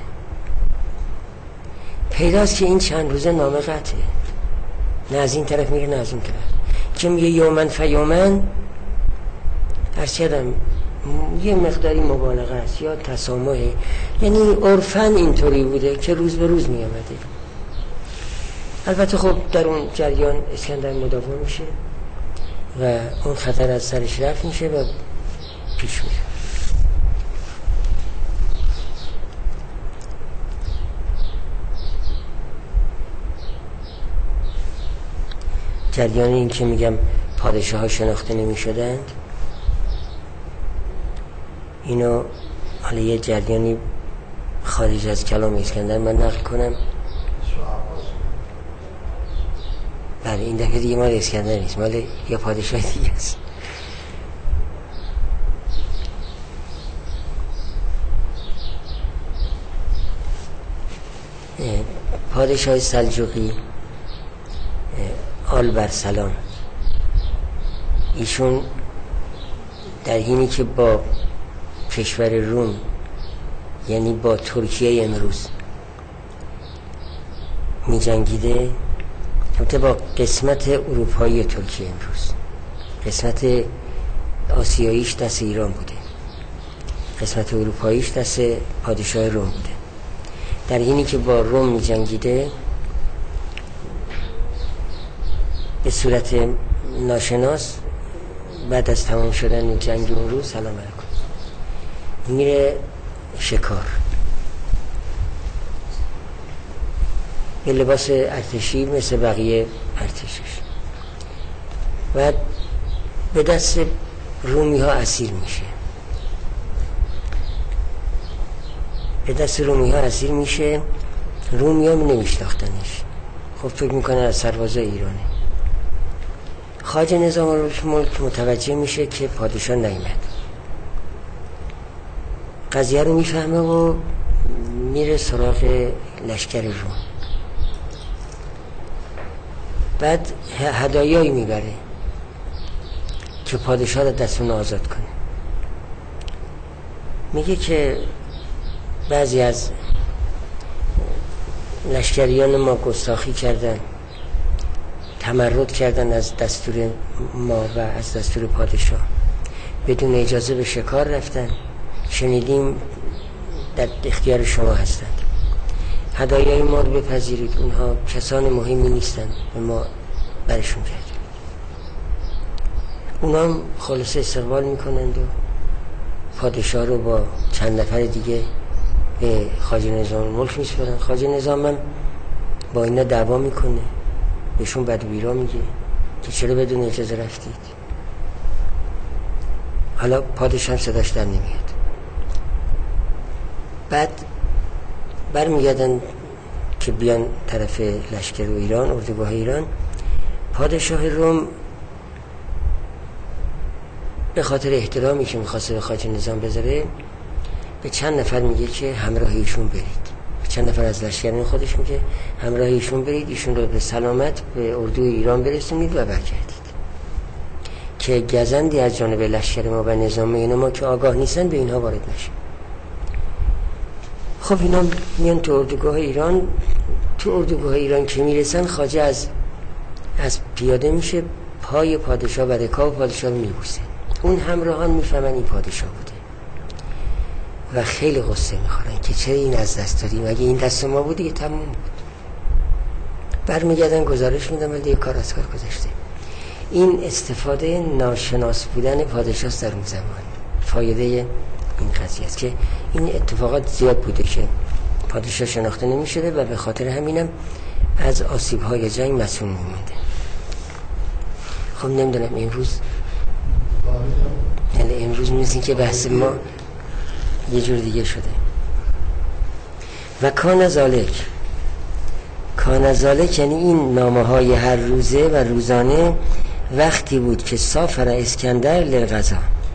پیداست که این چند روزه نامه قطعه، نه از این طرف میره نه از اون طرف، که میگه یومن فیومن. ارشدم یه مقداری مبالغه است یا تسامحه، یعنی عرفاً اینطوری بوده که روز به روز می آمده. البته خب در اون جریان اسکندر مداوا میشه و اون خطر از سرش رفع میشه و پیش میره. جریان این که میگم پادشاه ها شناخته نمی شدند، اینو حالا یه جریانی خارج از کلام اسکندر من نقل کنم. بله این دفعه دیگه مال اسکندر نیست، مال یه پادشاه دیگه است. پادشاه سلجوقی آل برسلان، ایشون در حینی که با کشور روم یعنی با ترکیه امروز می جنگیده، البته با قسمت اروپایی ترکیه امروز، قسمت آسیاییش دست ایران بوده، قسمت اروپاییش دست پادشاه روم بوده. در اینی که با روم می جنگیده به صورت ناشناس بعد از تمام شدن جنگ اون روز سلام علیکم میره شکار به لباس ارتشی مثل بقیه ارتشش و به دست رومی ها اسیر میشه. به دست رومی ها اسیر میشه. رومی ها نمیشناختنش، خب فکر میکنن از سربازای ایرانه. خواجه نظام الملک متوجه میشه که پادشاه نیامد، قضیه رو میفهمه و میره سراغ لشکر روم. بعد هدایایی میبره که پادشاه رو دستون آزاد کنه. میگه که بعضی از لشکریان ما گستاخی کردن، تمرد کردن از دستور ما و از دستور پادشاه، بدون اجازه به شکار رفتن، شنیدیم در اختیار شما هستند، هدایای ما رو بپذیرید، اونها کسان مهمی نیستند، به ما برشون کردیم. اونها هم خلاصه استقبال میکنند و پادشاه رو با چند نفر دیگه به خواجه نظام الملک میسپارن. خواجه نظام هم با اینا دعوا میکنه، بهشون بد و بیرا میگه که چرا بدون اجازه رفتید. حالا پادشاه هم صداش در نمیاد. بعد برمیگردن که بیان طرف لشکر و ایران، اردوگاه ایران. پادشاه روم به خاطر احترامی که میخواسته به خواجه نظام بذاره به چند نفر میگه که همراه ایشون برید. به چند نفر از لشکران خودش میگه همراه ایشون برید، ایشون رو به سلامت به اردوی ایران برسونید و برگردید، که گزندی از جانب لشکر ما و نظام اینا ما که آگاه نیستن به اینها وارد نشه. خب اینا میان تو اردوگاه ایران. تو اردوگاه ایران که میرسن خواجه از پیاده میشه، پای پادشاه و رکاب پادشاه رو میبوسه. اون همراهان میفهمن این پادشاه بوده و خیلی غصه میخورن که چرا این از دست دادیم، اگه این دست ما بود دیگه تموم بود. برمیگردن گزارش میدن ولی کار از کار گذشته. این استفاده ناشناس بودن پادشاه در اون زمان فایده این قضیه است که این اتفاقات زیاد بوده که پادشاه شناخته نمیشده و به خاطر همینم از آسیب‌های جنگ مسئول میمونده. خب نمیدونم امروز می‌رسیم که بحث ما یه جور دیگه شده. و کان ذالک یعنی این نامه‌های هر روزه و روزانه وقتی بود که سافر اسکندر للغزا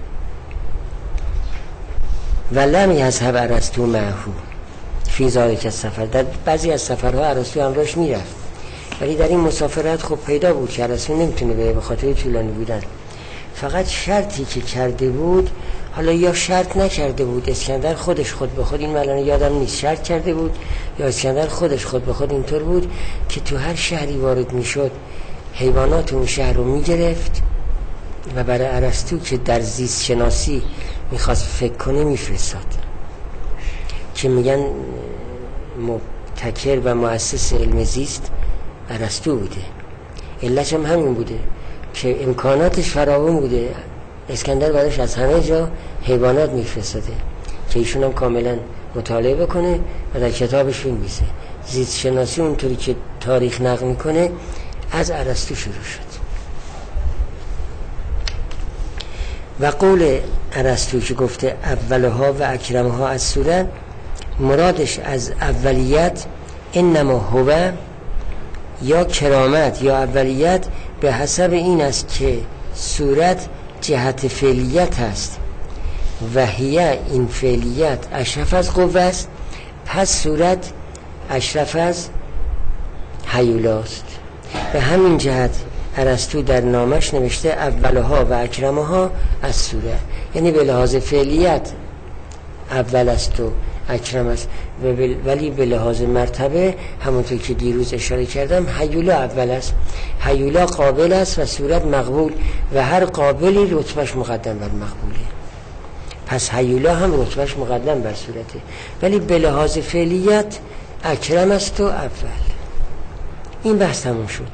و لم یذهب ارسطو معه فی ذلک السفر. در بعضی از سفرها ارسطو همراهش میرفت، ولی در این مسافرت خب پیدا بود که ارسطو نمیتونه بره به خاطر طولانی بودن. فقط شرطی که کرده بود، حالا یا شرط نکرده بود اسکندر خودش خود به خود، این الان یادم نیست شرط کرده بود یا اسکندر خودش خود به خود اینطور بود که تو هر شهری وارد میشد حیوانات اون شهر رو میگرفت و برای ارسطو که در زیست شناسی میخواست فکر کنه میفرستاد، که میگن مبتکر و مؤسس علم زیست ارسطو بوده. علتش هم همین بوده که امکاناتش فراوان بوده. اسکندر براش از همه جا حیوانات میفرستاده که ایشون هم کاملا مطالعه بکنه و در کتابش بنویسه. زیست شناسی اونطوری که تاریخ نقل میکنه از ارسطو شروع شد. و قول ارسطو که گفته اولها و اکرمها از صورت، مرادش از اولیت انما هو یا کرامت یا اولیت به حسب این است که صورت جهت فعلیت هست و هیه این فعلیت اشرف از قوه است، پس صورت اشرف از هیولاست. به همین جهت ارسطو در نامش نوشته اولها و اکرمها از صورت، یعنی به لحاظ فعلیت اول است و اکرم است، ولی به لحاظ مرتبه همونطور که دیروز اشاره کردم هیولا اول است. هیولا قابل است و صورت مقبول و هر قابلی رتبهش مقدم بر مقبوله. پس هیولا هم رتبهش مقدم بر صورته، ولی به لحاظ فعلیت اکرم است و اول. این بحث تموم شد.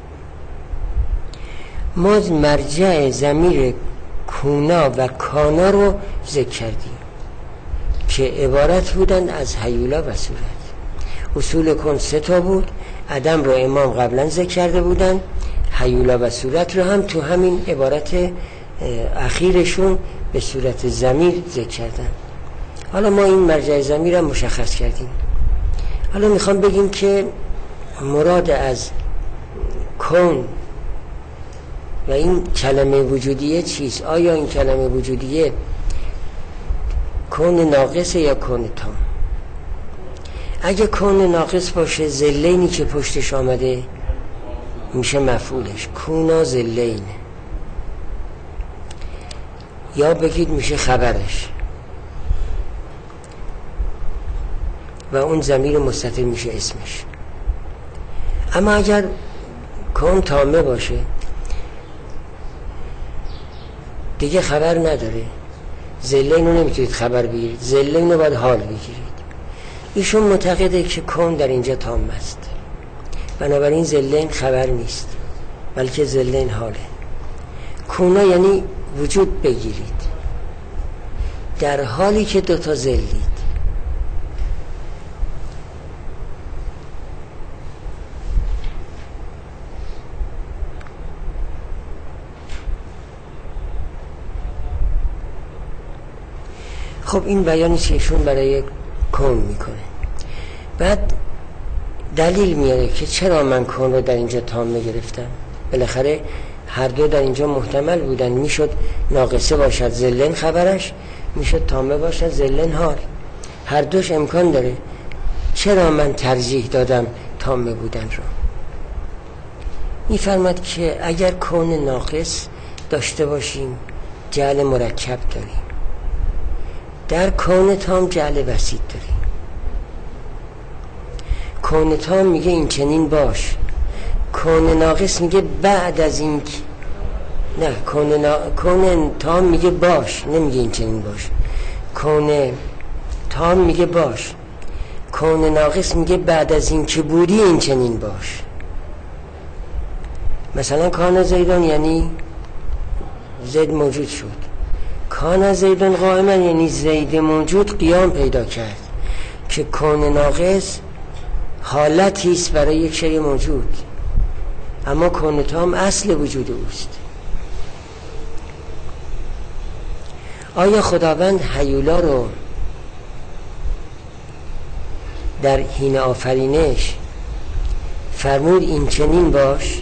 ما مرجع ضمیر کونا و کانا رو ذکر کردیم که عبارت بودن از هیولا و صورت. اصول کن 3 تا بود، عدم رو امام قبلا ذکر کرده بودن، هیولا و صورت رو هم تو همین عبارت اخیرشون به صورت ضمیر ذکر کردن. حالا ما این مرجع ضمیر رو مشخص کردیم. حالا میخوام بگیم که مراد از کون و این کلمه وجودیه چیست؟ آیا این کلمه وجودیه کون ناقصه یا کون تام؟ اگه کون ناقص باشه ذلینی که پشتش آمده میشه مفعولش، کونا ذلین، یا بگید میشه خبرش و اون ضمیر مستتر میشه اسمش. اما اگر کون تامه باشه دیگه خبر نداره، ذلین رو نمیتونید خبر بگیرید، ذلین رو باید حال بگیرید. ایشون معتقده که کون در اینجا تام است، بنابراین ذلین خبر نیست بلکه ذلین حاله. کونا یعنی وجود بگیرید در حالی که 2 تا ذلید. خب این بیانی که ایشون برای کون میکنه، بعد دلیل میاره که چرا من کون رو در اینجا تام گرفتم. بالاخره هر دو در اینجا محتمل بودن، میشد ناقصه باشد ذلین خبرش، میشد تامه باشد ذلین حال، هر دوش امکان داره. چرا من ترجیح دادم تامه بودن رو؟ میفرماد که اگر کون ناقص داشته باشیم جعل مرکب داریم، در کون تام جعل بسیط داریم. کون تام میگه این چنین باش، کون ناقص میگه بعد از این نه، کون تام میگه باش، نمیگه این چنین باش. کون تام میگه باش، کون ناقص میگه بعد از این که بودی این چنین باش. مثلا کان زیدان یعنی زید موجود شد، کان زیدان قائما یعنی زید موجود قیام پیدا کرد، که کون ناقص حالتی است برای یک شیء موجود، اما کون تام اصل وجود اوست. آیا خداوند هیولا رو در حین آفرینش فرمود این چنین باش؟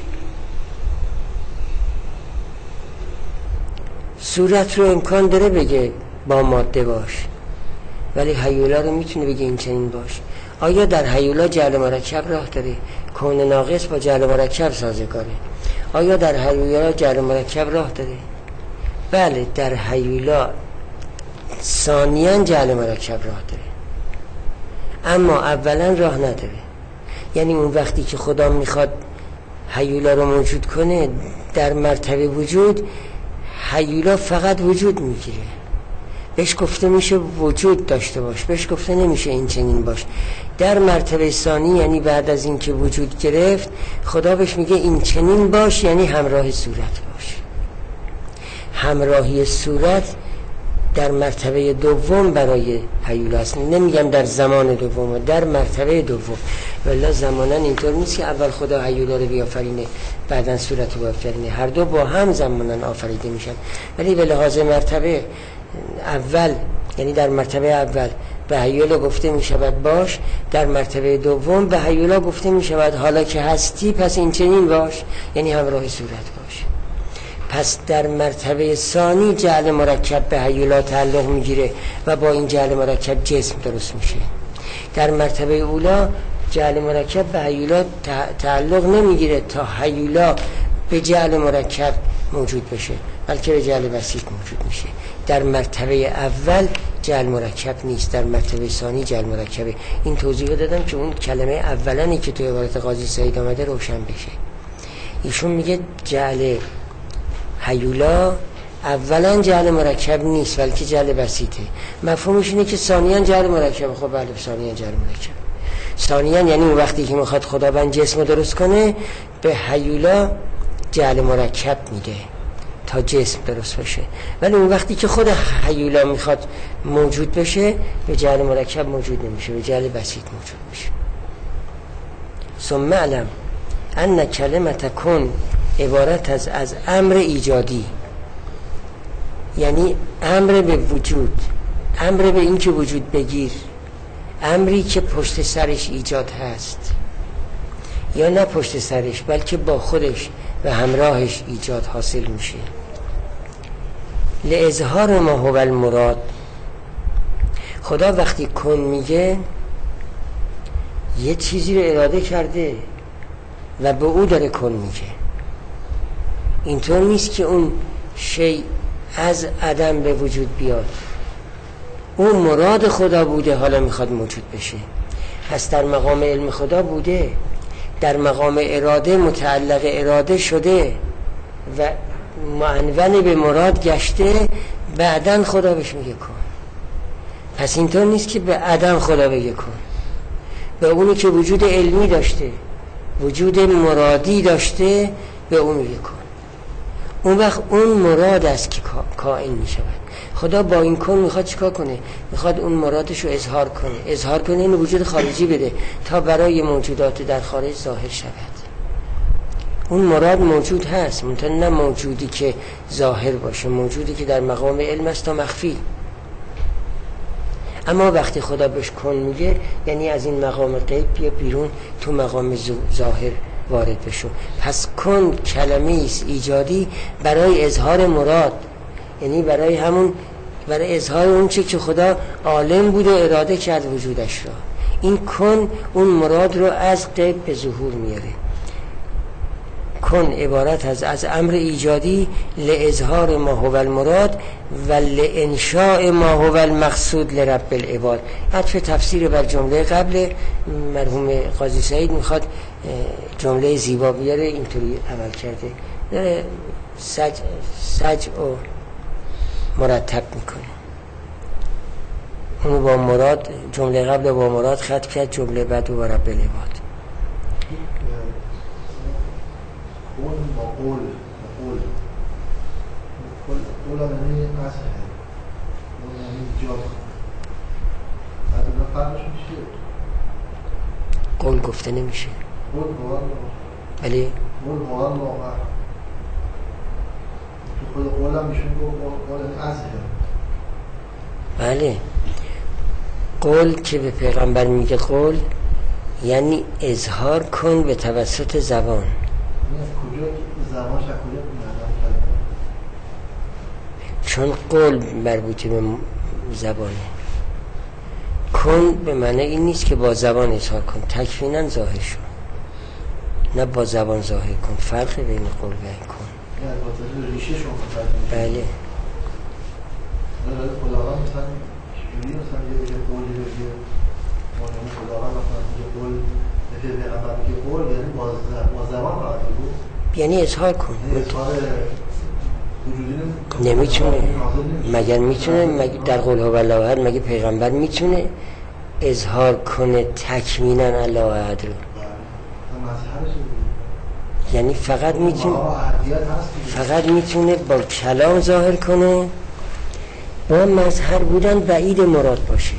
صورت رو امکان داره بگه با ماده باش، ولی هیولا رو میتونه بگه این چنین باش. آیا در هیولا جعل مرکب راه داره؟ کون ناقص با جعل مرکب سازگاره. آیا در هیولا جعل مرکب راه داره؟ بله، در هیولا ثانیاً جعل مرکب راه داره، اما اولا راه نداره. یعنی اون وقتی که خدا میخواد هیولا رو موجود کنه در مرتبه وجود، هیولا فقط وجود میگیره، بهش گفته میشه وجود داشته باش، بهش گفته نمیشه این چنین باش. در مرتبه ثانی یعنی بعد از این که وجود گرفت، خدا بهش میگه این چنین باش، یعنی همراه صورت باش. همراهی صورت در مرتبه دوم برای هیولا است، نمیگم در زمان دوم، در مرتبه دوم. ولی زمانا اینطور نیست که اول خدا هیولا رو بیافرینه بعدن صورت رو بیافرینه، هر دو با هم زمانا آفریده میشن. ولی به لحاظ مرتبه اول، یعنی در مرتبه اول به هیولا گفته میشود باش، در مرتبه دوم به هیولا گفته میشود حالا که هستی پس این چنین باش، یعنی همراه صورت باش. پس در مرتبه ثانی جعل مرکب به هیولا تعلق میگیره و با این جعل مرکب جسم درست میشه. در مرتبه اولا جعل مرکب به هیولا تعلق نمیگیره تا هیولا به جعل مرکب موجود بشه. بلکه به جعل بسیط موجود میشه. در مرتبه اول جعل مرکب نیست، در مرتبه ثانی جعل مرکبه. این توضیح دادم که اون کلمه اولانی که توی عبارت قاضی سعید آمده روشن بشه. ایشون میگه جعل هیولا اولا جعل مرکب نیست بلکه جعل بسیطه. مفهومش اینه که ثانیاً جعل مرکب. خب بله، ثانیاً جعل مرکب. ثانیاً یعنی اون وقتی که میخواد خداوند جسم درست کنه به هیولا جعل مرکب میده تا جسم درست بشه، ولی اون وقتی که خود هیولا میخواد موجود بشه به جعل مرکب موجود نمیشه، به جعل بسیط موجود میشه. ثم علم ان کلمه کن عبارت از امر ایجادی، یعنی امر به وجود، امر به این که وجود بگیر، امری که پشت سرش ایجاد هست، یا نه پشت سرش بلکه با خودش و همراهش ایجاد حاصل میشه. لاظهار ما هو المراد، خدا وقتی کن میگه یه چیزی رو اراده کرده و به او داره کن میگه. اینطور نیست که اون شی از عدم به وجود بیاد، اون مراد خدا بوده حالا میخواد موجود بشه. پس در مقام علم خدا بوده، در مقام اراده متعلق اراده شده و معنون به مراد گشته، بعدن خدا بهش میگه کن. پس اینطور نیست که به عدم خدا بگه کن، به اونی که وجود علمی داشته، وجود مرادی داشته، به اون میگه کن. اون وقت اون مراد است که کائن میشود. خدا با این کن میخواد چیکار کنه؟ میخواد اون مرادش رو اظهار کنه. اظهار کنه این وجود خارجی بده تا برای موجودات در خارج ظاهر شود. اون مراد موجود هست، منتها نه موجودی که ظاهر باشه، موجودی که در مقام علم است تا مخفی. اما وقتی خدا بهش کن میگه یعنی از این مقام غیب بیا بیرون، تو مقام ظاهر وارد بشو. پس کن کلمه است ایجادی برای اظهار مراد، یعنی برای اظهار اون چی که خدا عالم بود و اراده کرد وجودش را. این کن اون مراد رو از غیب به ظهور میاره. کن عبارت از امر ایجادی لاظهار ما هو المراد و لانشاء ما هو المقصود لرب العباد. عطف تفسیر بر جمله قبل. مرحوم قاضی سعید میخواد جمله زیبا بیاره، اینطوری عمل کرده، داره سجع و مرتب میکنه. اونو با مراد، جمله قبل با مراد ختم کرد، جمله بعد با رب العباد. قول با قول قول یعنی اصل قول یعنی ایجاد. بعد اون فرقش میشه قول گفته نمیشه، قول واقعا، ولی قول واقعا تو خود قول هم میشون قول یعنی اصل. بله، قول که به پیغمبر میگه قول یعنی اظهار کن به توسط زبان. کجا زبان شکویه چون قول مربوطه به زبانه. کن به معنی این نیست که با زبان اظهار کن، تکوینا ظاهر شو، نه با زبان ظاهر کن. فرق بین قول و کن. یعنی ریشه شما بله. خداوند مثلا چجوری مثلا یه قولی بگه مانمون خداوند مثلا یه قول به پیغمبر میگه قول یعنی با زبان فقط بگو، یعنی اظهار کن. اظهار وجودی نمیتونه، مگر میتونه در قول هو الله احد مگه پیغمبر میتونه اظهار کنه تکمینا الله احد رو؟ یعنی فقط میتونه با کلام ظاهر کنه، با مظهر بودن بعید مراد باشه.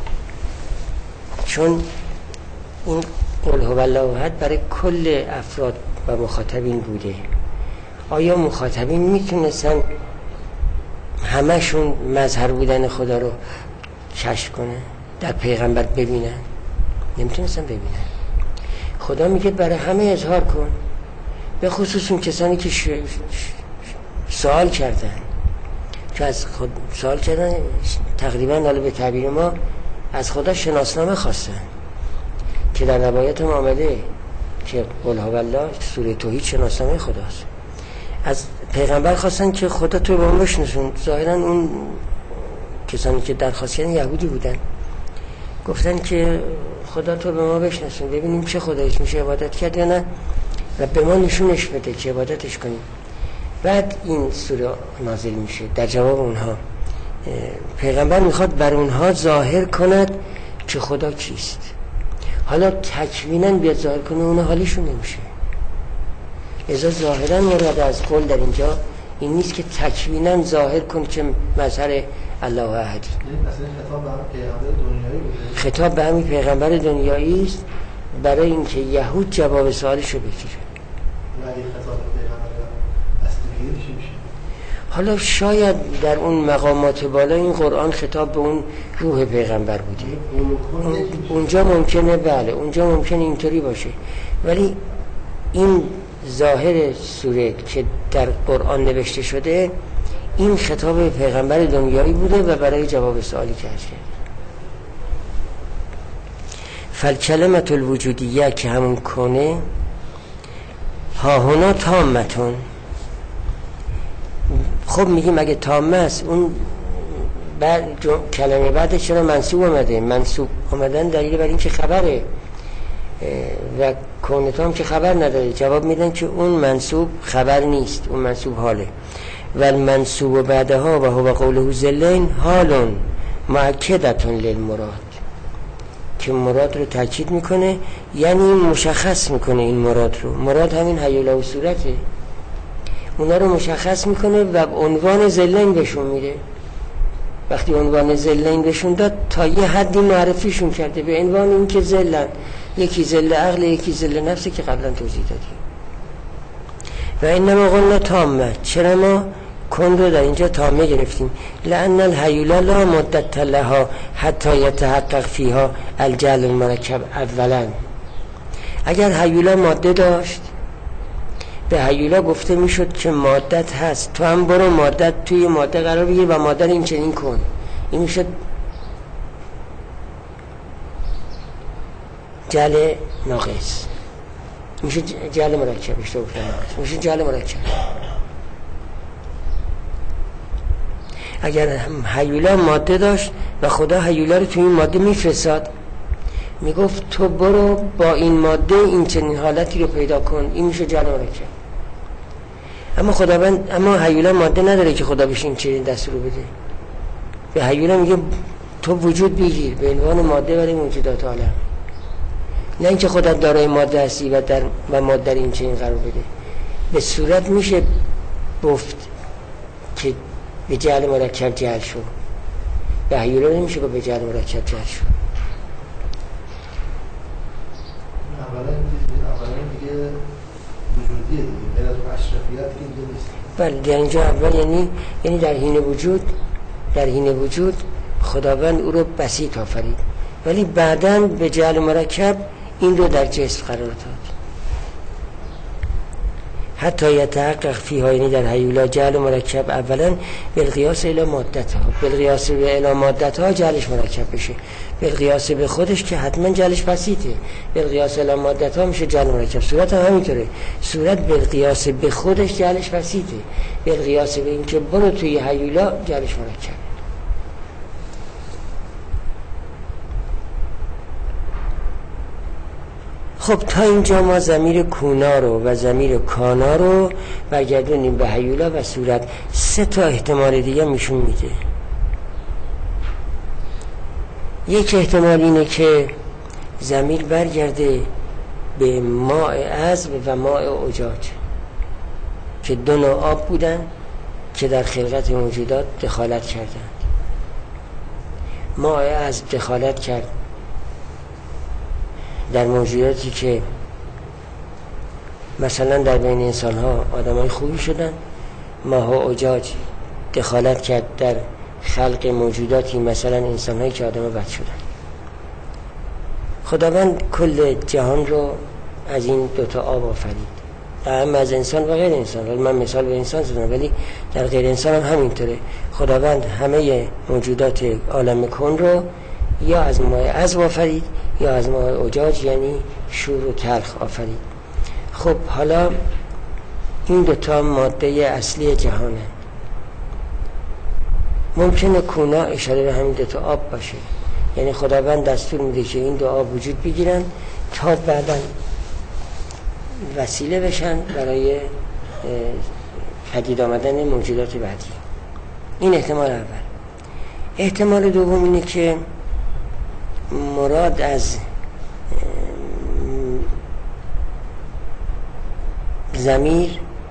چون این قول هو الله احد برای کل افراد و مخاطبین بوده. آیا مخاطبین میتونستن همشون مظهر بودن خدا رو کشف کنن، در پیغمبر ببینن؟ نمیتونستن ببینن. خدا میگه برای همه اظهار کن، به خصوص اون کسانی که سوال کردن، که از خود سوال کردن، تقریبا حالا به تعبیر ما از خدا شناسنامه خواستن، که در روایت هم آمده که قل هو الله سوره توحید شناسنامه خداست. از پیغمبر خواستن که خدا تو به ما بشناسون. ظاهرا اون کسانی که درخواست کردن یهودی بودن، گفتن که خدا تو به ما بشناسون ببینیم چه خدایش میشه عبادت کرد یا نه و به ما نشونش بده که عبادتش کنیم. بعد این سوره نازل میشه در جواب اونها. پیغمبر میخواد بر اونها ظاهر کند که خدا کیست. حالا تکویناً بیاد ظاهر کنه اونها حالیشون نمیشه. ازا ظاهراً مراد از قول در اینجا این نیست که تکویناً ظاهر کن که مظهر الله احدی. خطاب به همین پیغمبر دنیایی است برای اینکه یهود جواب سوالشو بگیره. حالا شاید در اون مقامات بالا این قرآن خطاب به اون روح پیغمبر بوده، اونجا ممکنه، بله اونجا ممکنه اینطوری باشه، ولی این ظاهر سوره که در قرآن نوشته شده این خطاب پیغمبر دنیایی بوده و برای جواب سوالی که هست کرد. فالکلمة الوجودیه که همون کنه ها هنا تامتون. خب میگیم اگه تامه است اون کلمه بعد چرا منصوب آمده؟ منصوب آمدن دلیل بر این که خبره و کونه تام که خبر نداره. جواب میدن که اون منصوب خبر نیست، اون منصوب حاله. و المنصوب بعدها و هو قوله ذلین حالون مؤکدتون للمراد، که مراد رو تاکید میکنه، یعنی مشخص میکنه این مراد رو. مراد همین هیولا و صورته، اونا رو مشخص میکنه و عنوان ذلین بهشون میده. وقتی عنوان ذلین بهشون داد تا یه حدی معرفیشون کرده به عنوان این که ذلن، یکی ذل عقل یکی ذل نفسه که قبلا توضیح دادیم. و انما قلنا تامه، چرا ما کن رو در اینجا تامه گرفتیم؟ لأن الهیولا لا مدت لها حتی یتحقق فیها الجعل المرکب اولا. اگر هیولا ماده داشت به هیولا گفته میشد که مادت هست، تو هم برو مادت توی ماده قرار بگیر و ماده این چنین کن. این میشد جعل ناقص، میشه جعل مرکب، میشه جعل مرکب. اگر هیولا ماده داشت و خدا هیولا رو توی این ماده میفرستاد، میگفت تو برو با این ماده این چنین حالتی رو پیدا کن، این میشه جعل مرکب. اما خداوند، اما هیولا ماده نداره که خدا بهش این چنین دستور رو بده. به هیولا میگه تو وجود بگیر به عنوان ماده برای موجودات عالم، نه اینکه خدا دارای ماده هستی و ماده در این چنین قرار بده. به صورت میشه گفت که به جعل مرکب جعل شو، به هیولا نمیشه که به جعل مرکب جعل شو. اولا دیگه وجودیه دیگه، غیر از اشرفیت که اینجا نیست. بله در اینجا اول یعنی در حین وجود خداوند او رو بسیط آفرید، ولی بعداً به جعل مرکب این رو در جسم قرار داد. حتی یتحقق فیها، یعنی در هیولا جعل مرکب اولا بالقیاس الی مادتها، بالقیاس الی مادتها جعلش مرکب بشه، بالقیاس به خودش که حتما جعلش بسیطه، بالقیاس الی مادتها میشه جعل مرکب. صورت هم همینطوره، صورت بالقیاس به خودش جعلش بسیطه، بالقیاس به این که برو توی هیولا جعلش مرکب. خب تا اینجا ما ضمیر کونا رو و ضمیر کانا رو برگردونیم به هیولا و صورت. 3 تا احتمال دیگه میشون میده. یک احتمال اینه که ضمیر برگرده به ماء عذب و ماء اجاج که 2 نوع آب بودن که در خلقت موجودات دخالت کردند. ماء عذب دخالت کرد در موجوداتی که مثلا در بین انسان ها آدم های خوبی شدن. ماء اجاج دخالت کرد در خلق موجوداتی مثلا انسان هایی که آدم بد شدن. خداوند کل جهان رو از این 2 تا آب آفرید، هم از انسان و غیر انسان. من مثال به انسان زدم ولی در غیر انسان هم همینطوره. خداوند همه موجودات عالم کون رو یا از ماء عذب آفرید یا از ماء اجاج یعنی شور و تلخ آفرید. خب حالا این دوتا ماده اصلی جهانه. ممکنه کونا اشاره به همین دوتا آب باشه، یعنی خداوند دستور میده که این دو آب وجود بگیرن تا بعداً وسیله بشن برای پدید آمدن موجودات بعدی. این احتمال اول. احتمال دوم اینه که مراد از ضمیر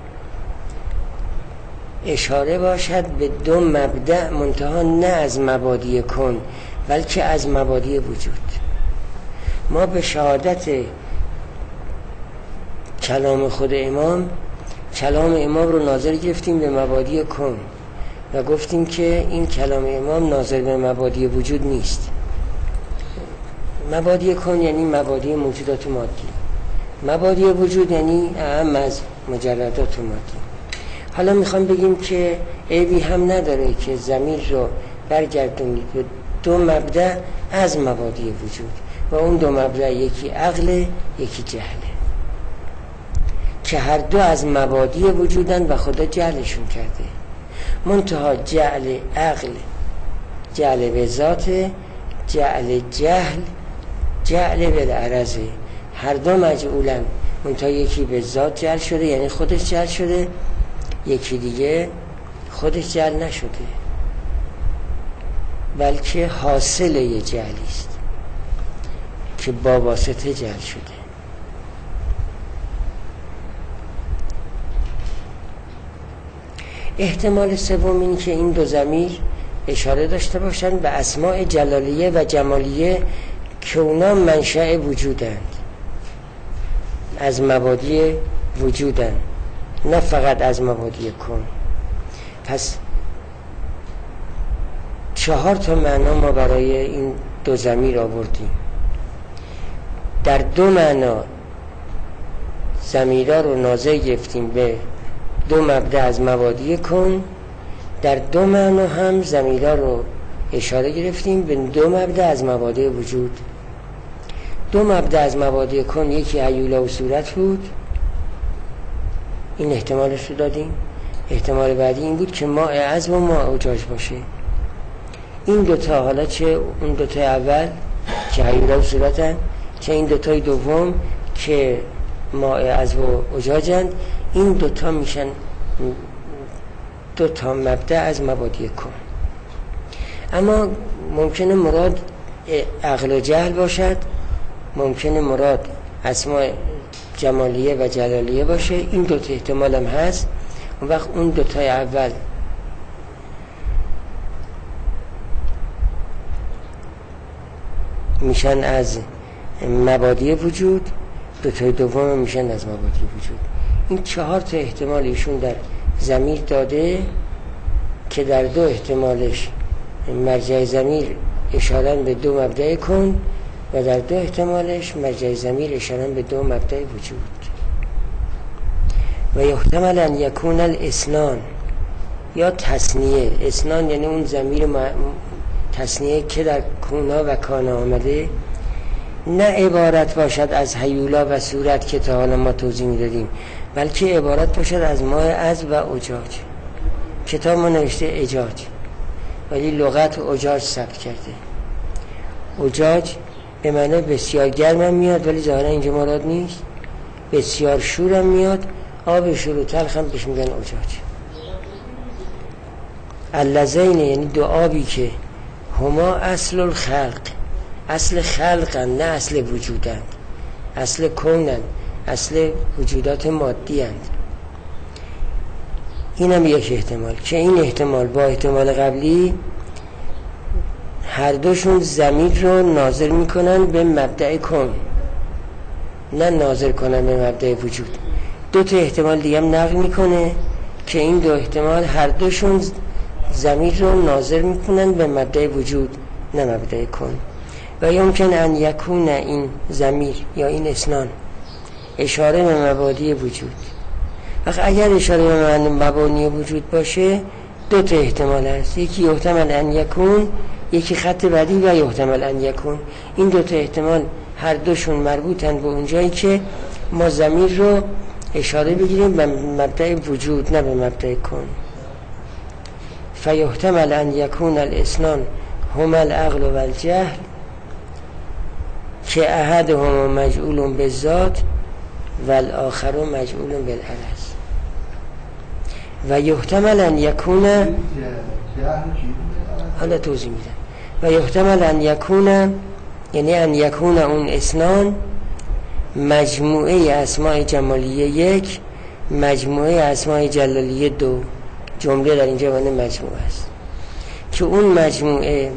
اشاره باشد به دو مبدأ، منتها نه از مبادی کن بلکه از مبادی وجود. ما به شهادت کلام خود امام، کلام امام رو ناظر گرفتیم به مبادی کن و گفتیم که این کلام امام ناظر به مبادی وجود نیست. مبادی کن یعنی مبادی موجودات مادی، مبادی وجود یعنی اهم از مجردات مادی. حالا میخوام بگیم که عیبی هم نداره که ضمیر رو برگردونید به دو مبدأ از مبادی وجود و اون دو مبدأ یکی عقل یکی جهله که هر دو از مبادی وجودن و خدا جعلشون کرده. منتها جعل عقل جعل به ذات، جعل جهل جعل به عرضه، هر دو مجعولن، منتها یکی به ذات جعل شده یعنی خودش جعل شده، یکی دیگه خودش جعل نشده بلکه حاصل یه جعلی است که با واسطه جعل شده. احتمال سوم این که این دو ضمیر اشاره داشته باشند به اسماء جلالیه و جمالیه که اونا منشأ وجودند، از مبادی وجودند، نه فقط از مبادی کن. پس 4 تا معنا ما برای این دو ضمیر آوردیم. در 2 معنا ضمیرها رو ناظر گرفتیم به 2 مبدأ از مبادی کن، در 2 معنا هم ضمیرها رو اشاره گرفتیم به 2 مبدأ از مبادی وجود. 2 مبدأ از مبادی کن یکی هیولا و صورت بود، این احتمالش رو دادیم. احتمال بعدی این بود که ماء عذب و ماء اجاج باشه. این دوتا، حالا چه اون دوتا اول که هیولا و صورتن، چه این دوتای دوم که ماء عذب و اجاجن، این دوتا میشن 2 تا مبدأ از مبادی کن. اما ممکنه مراد عقل و جهل باشد، ممکنه مراد اسماء جمالیه و جلالیه باشه. این 2 تا احتمال هم هست. اون وقت اون 2 تای اول میشن از مبادی وجود، 2 تای دوم میشن از مبادی وجود. این 4 تا احتمال ایشون در ضمیر داده که در 2 احتمالش مرجع ضمیر اشاره به 2 مبدأ کن و در 2 احتمالش مرجع ضمیر اشاره به 2 مبدأ وجود. و یحتمل ان یکون الاسنان یا تثنیه. اسنان یعنی اون ضمیر تثنیه که در کونا و کانا آمده، نه عبارت باشد از هیولا و صورت که تا حالا ما توضیح میدادیم، بلکه عبارت باشد از ماء عذب و اجاج. کتاب ما نوشته اجاج ولی لغت اجاج ثبت کرده. اجاج به معنی بسیار گرم میاد ولی ظاهرا اینجا مراد نیست. بسیار شورم میاد، آب شور و تلخ هم بهش میگن اجاج. اللذین یعنی 2 آبی که هما اصل الخلق، اصل خلقن نه اصل وجودن، اصل کونن، اصل وجودات مادی اند. این هم یک احتمال که این احتمال با احتمال قبلی هر دوشون ضمیر رو ناظر میکنن به مبدأ کن، نه ناظر کنن به مبدأ وجود. 2 تا احتمال دیگه هم نقل میکنه که این 2 احتمال هر دوشون ضمیر رو ناظر میکنن به مبدأ وجود نه مبدأ کن. و یمکن ان یکون این ضمیر یا این اسنان اشاره به مبادی وجود. اگر اشاره به مبانی وجود باشه 2 تا احتمال هست، یکی یحتمل ان یکون، یکی خط بعدی و یحتمل ان یکون. این 2 تا احتمال هر دوشون مربوطن به اون جایی که ما ضمیر رو اشاره بگیریم به مبدأ وجود نه به مبدأ کن. فیحتمل ان یکون الاثنان هما العقل و الجهل که احدهما مجعول بالذات و الاخر مجعول بالعرض و یحتمل ان یکون حالا توضیح میدم و یحتمل ان یکون یعنی ان یکون اون اثنان مجموعه اسماء جمالیه یک مجموعه اسماء جلالیه دو. جمله در اینجا معنی مجموعه است که اون مجموعه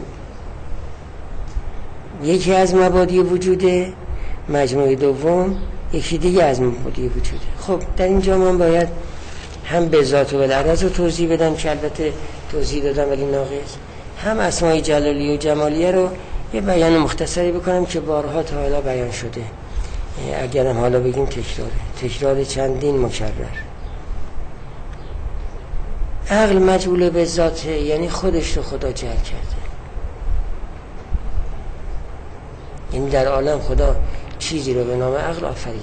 یکی از مبادی وجوده، مجموعه دوم یکی دیگه از مبادی وجوده. خب در اینجا من باید هم به ذات و بالعرض رو توضیح بدم که البته توضیح دادم ولی ناقص، هم اسماء جلالیه و جمالیه رو یه بیان مختصری بکنم که بارها تا حالا بیان شده، اگرم حالا بگیم تکرار چندین مکرر. عقل مجعول به ذاته، یعنی خودش رو خدا جعل کرده، یعنی در عالم خدا چیزی رو به نام عقل آفریده.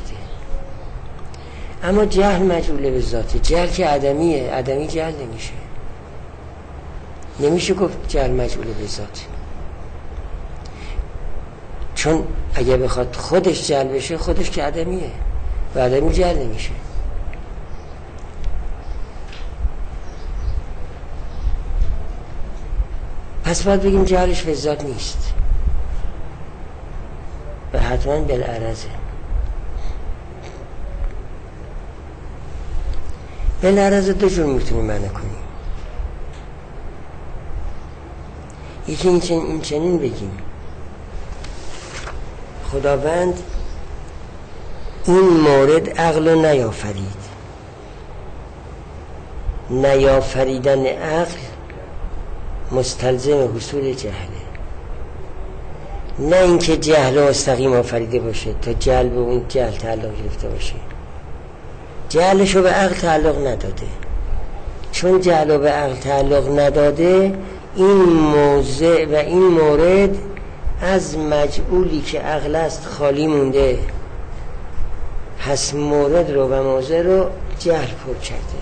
اما جهل مجعول به ذاته، جهل که عدمیه، عدمی جهل نمیشه گفت جهل مجعول به ذاته، چون اگه بخواد خودش جهل بشه خودش که عدمیه و عدمی جهل نمیشه. پس باید بگیم جهلش به ذات نیست و حتما بالعرضه. بالعرض دو جور میتونیم معنی کنیم. یکی این چنین بگیم خداوند این مورد عقل رو نیافرید، نیافریدن عقل مستلزم حصول جهله، نه اینکه جهل مستقیم آفریده باشه تا جهل به اون جهل تعلق گرفته باشه. جهلشو به عقل تعلق نداده، چون جهل به عقل تعلق نداده این موضع و این مورد از مجعولی که عقل است خالی مونده، پس مورد رو و موضع رو جهل پر کرده،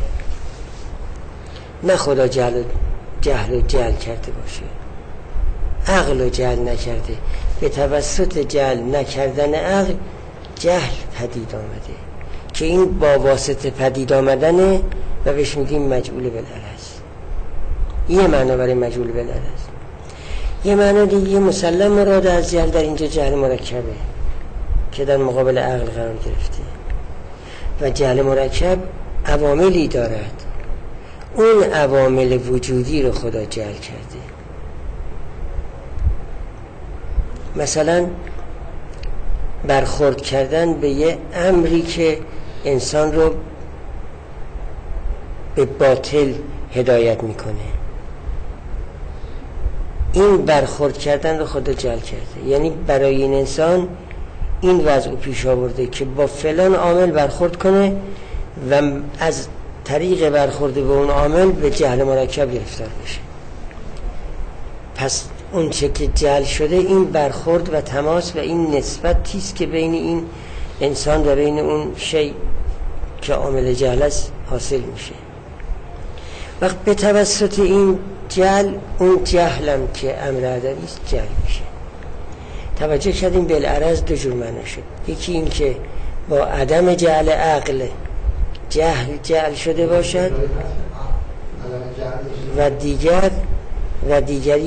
نه خدا جهل کرده باشه، عقل رو جهل نکرده. به توسط جهل نکردن عقل جهل پدید آمده که این با واسطه پدید آمدنه و بهش میگیم مجعول بالعرض. یه معنی برای مجعول بالعرض. یه معنی دیگه مسلم مراد از جهل در اینجا جهل مرکبه که در مقابل عقل قرار گرفته و جهل مرکب عواملی دارد، اون عوامل وجودی رو خدا جعل کرده. مثلا برخورد کردن به یه امری که انسان رو به باطل هدایت میکنه، این برخورد کردن رو خدا جعل کرده، یعنی برای این انسان این وضع پیش آورده که با فلان عامل برخورد کنه و از طریق برخورد به اون عامل به جهل مرکب گرفتار بشه. پس اون چه که جعل شده این برخورد و تماس و این نسبتی است که بین این انسان و بین اون شی که عامل جهل است حاصل میشه. وقت به توسط این جهل اون جهلم که امر عدمی است جعل میشه. توجه کردیم بالعرض دو جور معنی شد. یکی این که با عدم جعل عقل جهل شده باشد و دیگری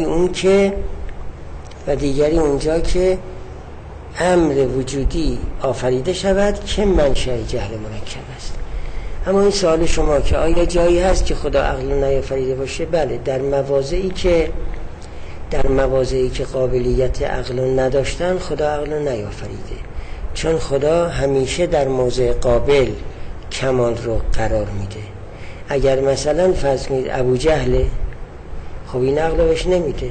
اونجا که امر وجودی آفریده شود که منشأ جهل مرکب است. اما این سوال شما که آیا جایی هست که خدا عقل نیافریده باشه؟ بله، در مواضعی که قابلیت عقل نداشتن خدا عقل نیافریده، چون خدا همیشه در موضع قابل کمال رو قرار میده. اگر مثلا فرض کنید ابو جهله، خب این عقل رو بهش نمیده،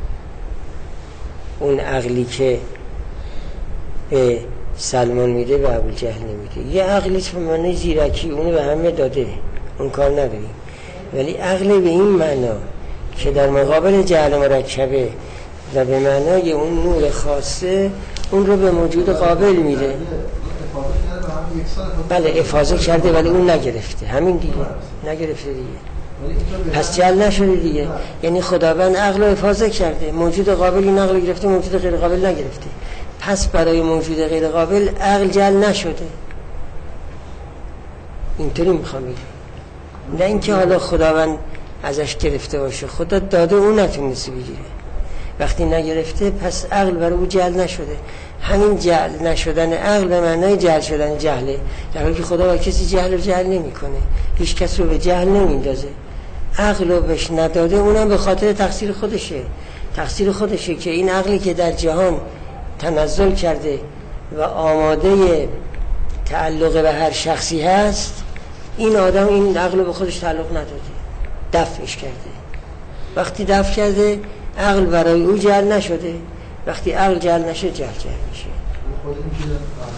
اون عقلی که به سلمان میده به ابو جهل نمیده. یه عقلی به معنی زیرکی اونو به همه داده، اون کار نداریم، ولی عقل به این معنا که در مقابل جهل مرکبه و به معنای اون نور خاصه اون رو به موجود قابل میده. بله افاضه کرده ولی اون نگرفته، همین دیگه نگرفته دیگه، پس جعل نشده دیگه. یعنی خداوند عقل رو افاضه کرده، موجود قابلی نقل گرفته، موجود غیر قابل نگرفته، پس برای موجود غیر قابل عقل جعل نشده. اینطوری میخوام بگم، نه اینکه حالا خداوند ازش گرفته باشه، خدا داده اون نتونسته بگیره، وقتی نگرفته پس عقل برای او جعل نشده. همین جعل نشدن عقل به معنای جعل شدن جهله، در حالی که خدا با کسی جهل رو جعل نمیکنه، هیچ کس رو به جهل نمیندازه. عقل رو بهش نداده، اونم به خاطر تقصیر خودشه که این عقلی که در جهان تنزل کرده و آماده تعلق به هر شخصی هست، این آدم این عقل رو به خودش تعلق نداده، دفعش کرده. وقتی دفع کرده عقل برای او جعل نشده، وقتی عقل جعل نشه جعل میشه. خود این که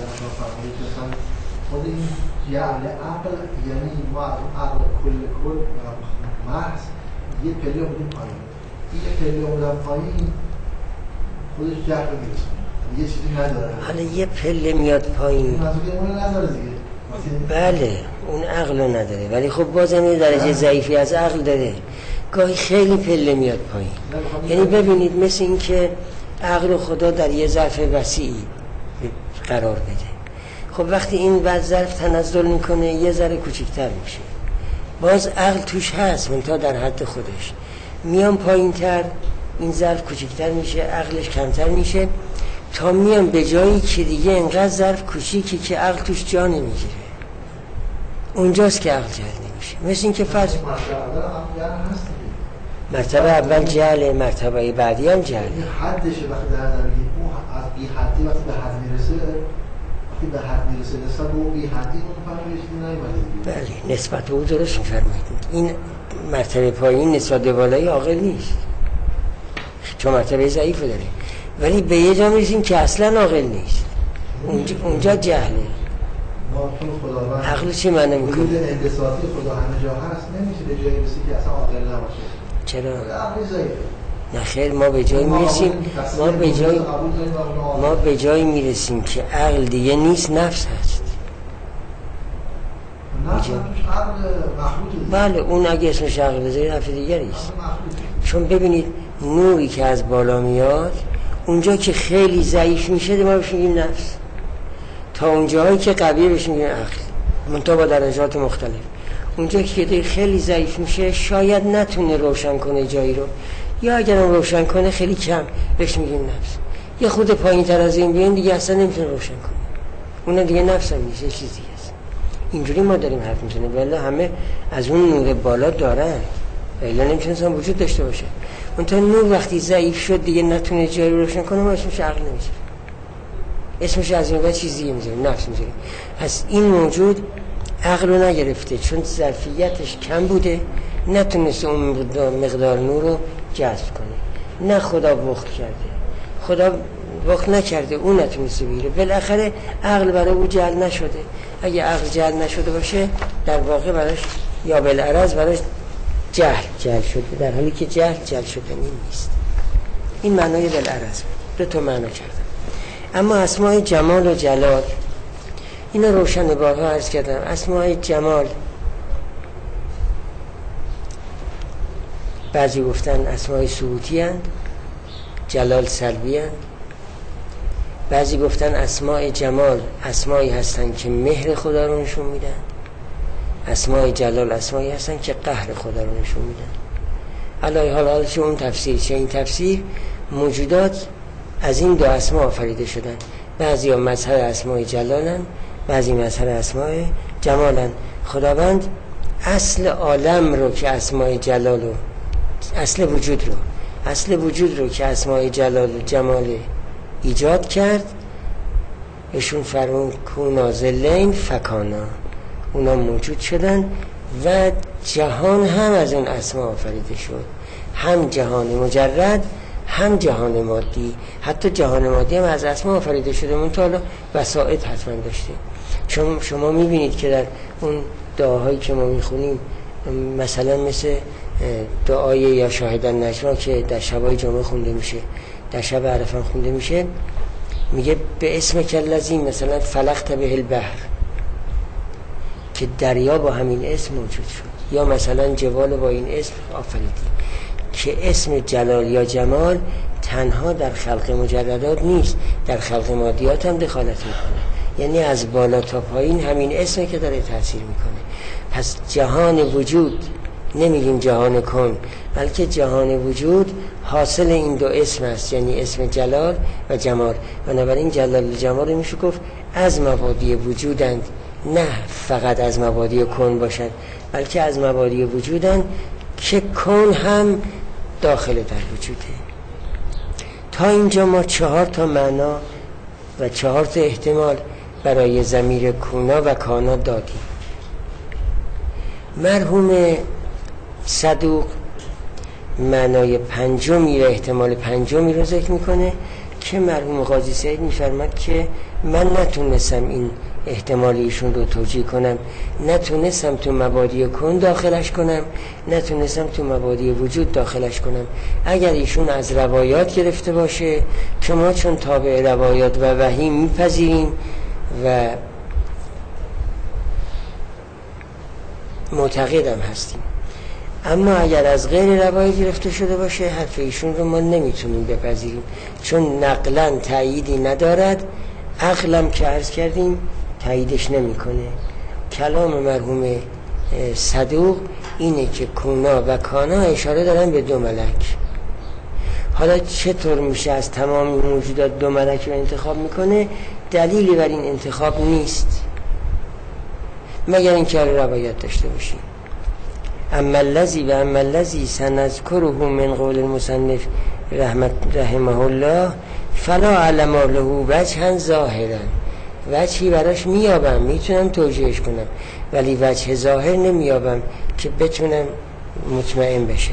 خود این جعل عقل یعنی ما عقل کل محض یه پله بودیم پایین، این پله بودن پایین خودش جعل رو میرسونه، یه چیزی نداره. حالا یه پله میاد پایین، اون نداره دیگه. بله اون عقل رو نداره، ولی خب بازم یه درجه ضعیفی از عقل داره، گاهی خیلی پله میاد پایین. یعنی ببینید مثل این که عقل خدا در یه ظرف وسیعی قرار بده، خب وقتی این بعد ظرف تنزل میکنه یه ذره کوچیک‌تر میشه، باز عقل توش هست منتها در حد خودش، میان پایین تر این ظرف کوچیک‌تر میشه، عقلش کمتر میشه، تا میان به جایی که دیگه انقدر ظرف کوچیکی که عقل توش جا نمیگیره، اونجاست که عقل جعل نمیشه. مثل این که فرض مرتبه اول جعله، مرتبه بعدی هم جعله. حدشه وقتی در زمین اون از بی حدی وقتی به حد میرسه، وقتی به حد میرسه نسبت به اون بی حدی اون فرقش نمیاد. بله نسبت به اون درست میفرمایید. این مرتبه پایین نسبت به بالایی عاقل نیست، چون مرتبه ضعیف داره، ولی به یه جا میرسیم که اصلا عاقل نیست، اونجا جهله. عقل چی معنی میکنه؟ وجود انبساطی خدا همه جا هست، نمیشه به جایی رسید که اصلا عاقل نباشه. چرا؟ عقل ضعیفه. نه خیر، ما به جایی میرسیم، ما به جایی میرسیم که عقل دیگه نیست، نفس هست. بله اون اگه اسمش عقل بذاری حرف دیگری است، چون ببینید نوری که از بالا میاد اونجا که خیلی ضعیف میشه ما بهش میگیم نفس، تا اونجایی که قویه بهش میگیم عقل، منتها با درجات مختلف. اونجا که خیلی ضعیف میشه شاید نتونه روشن کنه جایی رو، یا اگرم روشن کنه خیلی کم، بهش میگیم نفس. یه خود پایین تر از این بیان دیگه اصلا نمیتونه روشن کنه، اون دیگه نفس هم نیست، چیز دیگه است. اینجوری ما داریم حرف میزنیم، ولی همه از اون نور بالا دارن، ولی نمیتونن وجود داشته باشه. منتها نور وقتی ضعیف شد دیگه نتونه جایی رو روشن کنه، ما اسمش عقل نمیشه، اسمش از این بعد چیز دیگه میذاریم، نفس میذاریم. پس این موجود عقل رو نگرفته، چون ظرفیتش کم بوده، نتونسته اون مقدار نور رو جذب کنه. نه خدا بخل کرده، خدا بخل نکرده، اون نتونسته بگیره، بالاخره عقل برای او جعل نشده. اگه عقل جعل نشده باشه در واقع براش یا بالعرض براش جهل شده، در حالی که جهل شدنی نیست. این معنای بالعرض دو تا معنا کردم. اما اسماء جمال و جلال اینا روشن بارها عرض کردم. اسماء جمال بعضی گفتن اسماء ثبوتی هستند، جلال سلبی هستند. بعضی گفتن اسماء جمال اسمایی هستند که مهر خدا رو نشون میدن، اسماء جلال اسمایی هستند که قهر خدا رو نشون میدن. علی حال چه اون تفسیر چه این تفسیر، موجودات از این دو اسما آفریده شدن. بعضی ها مظهر اسماء جلالن، بعضی مظهر اسماء جمالن. خداوند اصل عالم رو که اسماء جلال رو، اصل وجود رو که اسماء جلال و جمال ایجاد کرد، اشون فرمون کونا ذلین فکانا، اونا موجود شدن و جهان هم از اون اسما آفریده شد، هم جهان مجرد هم جهان مادی. حتی جهان مادی هم از اسما آفریده شده، منتها حالا وسائط حتما داشته. چون شما میبینید که در اون دعاهایی که ما میخونیم، مثلا مثل دعای یا شاهدن نجما که در شبای جمعه خونده میشه، در شب عرفه خونده میشه، میگه به اسم کلذی مثلا فلقت به البحر، که دریا با همین اسم موجود شد، یا مثلا جبال با این اسم آفریدی، که اسم جلال یا جمال تنها در خلق مجردات نیست، در خلق مادیات هم دخالت میکنه. یعنی از بالا تا پایین همین اسمه که داره تأثیر میکنه. پس جهان وجود، نمیگیم جهان کن، بلکه جهان وجود حاصل این دو اسم است، یعنی اسم جلال و جمال. بنابراین جلال و جمال میشه گفت از مبادی وجودند، نه فقط از مبادی کن باشد، بلکه از مبادی وجودند که کن هم داخل در وجوده. تا اینجا ما 4 تا معنا و 4 تا احتمال برای ضمیر کونا و کانا دادیم. مرحوم صدوق معنای پنجمی و احتمال پنجمی رو ذکر میکنه که مرحوم قاضی سعید میفرماد که من نتونستم این احتمال ایشون رو توجیه کنم، نتونستم تو مبادی کن داخلش کنم، نتونستم تو مبادی وجود داخلش کنم. اگر ایشون از روایات گرفته باشه که ما چون تابع روایات و وحی میپذیریم و معتقدم هستیم، اما اگر از غیر روایت گرفته شده باشه حرف ایشون رو ما نمیتونیم بپذیریم، چون نقلا تأییدی ندارد، عقلم که عرض کردیم تأییدش نمیکنه. کلام مرحوم صدوق اینه که کونا و کانا اشاره دارن به 2 ملک. حالا چطور میشه از تمام موجودات 2 ملک رو انتخاب میکنه؟ دلیلی بر این انتخاب نیست مگر اینکه روایت داشته باشیم. اما الذی سنذکره من قول المصنف رحمه الله فلا علم له وجها ظاهرا، وجهی براش میابم، میتونم توجیهش کنم، ولی وجه ظاهر نمیابم که بتونم مطمئن بشم.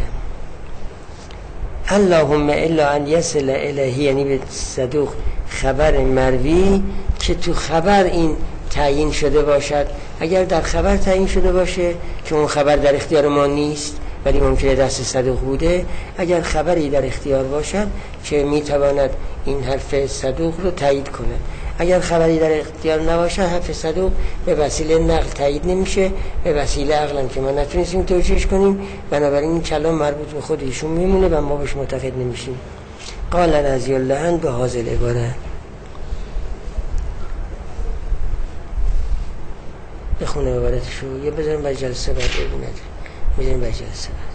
اللهم الا ان یصل الیه، یعنی به صدوق خبر مروی که تو خبر این تعیین شده باشد. اگر در خبر تعیین شده باشه که اون خبر در اختیار ما نیست ولی ممکنه دست صدوق بوده، اگر خبری در اختیار باشد که میتواند این حرف صدوق رو تایید کنه، اگر خبری در اختیار نباشد حرف صدوق به وسیله نقل تایید نمیشه، به وسیله عقل که ما نتونستیم توجیهش کنیم. بنابراین این کلام مربوط به خود ایشون میمونه و ما بهش معتقد نمیشیم. قال رضی الله عنه به هذه العباره. بخونه عبارتشو، یه بذاریم برای جلسه بعد ببینید، میذاریم برای جلسه بعد.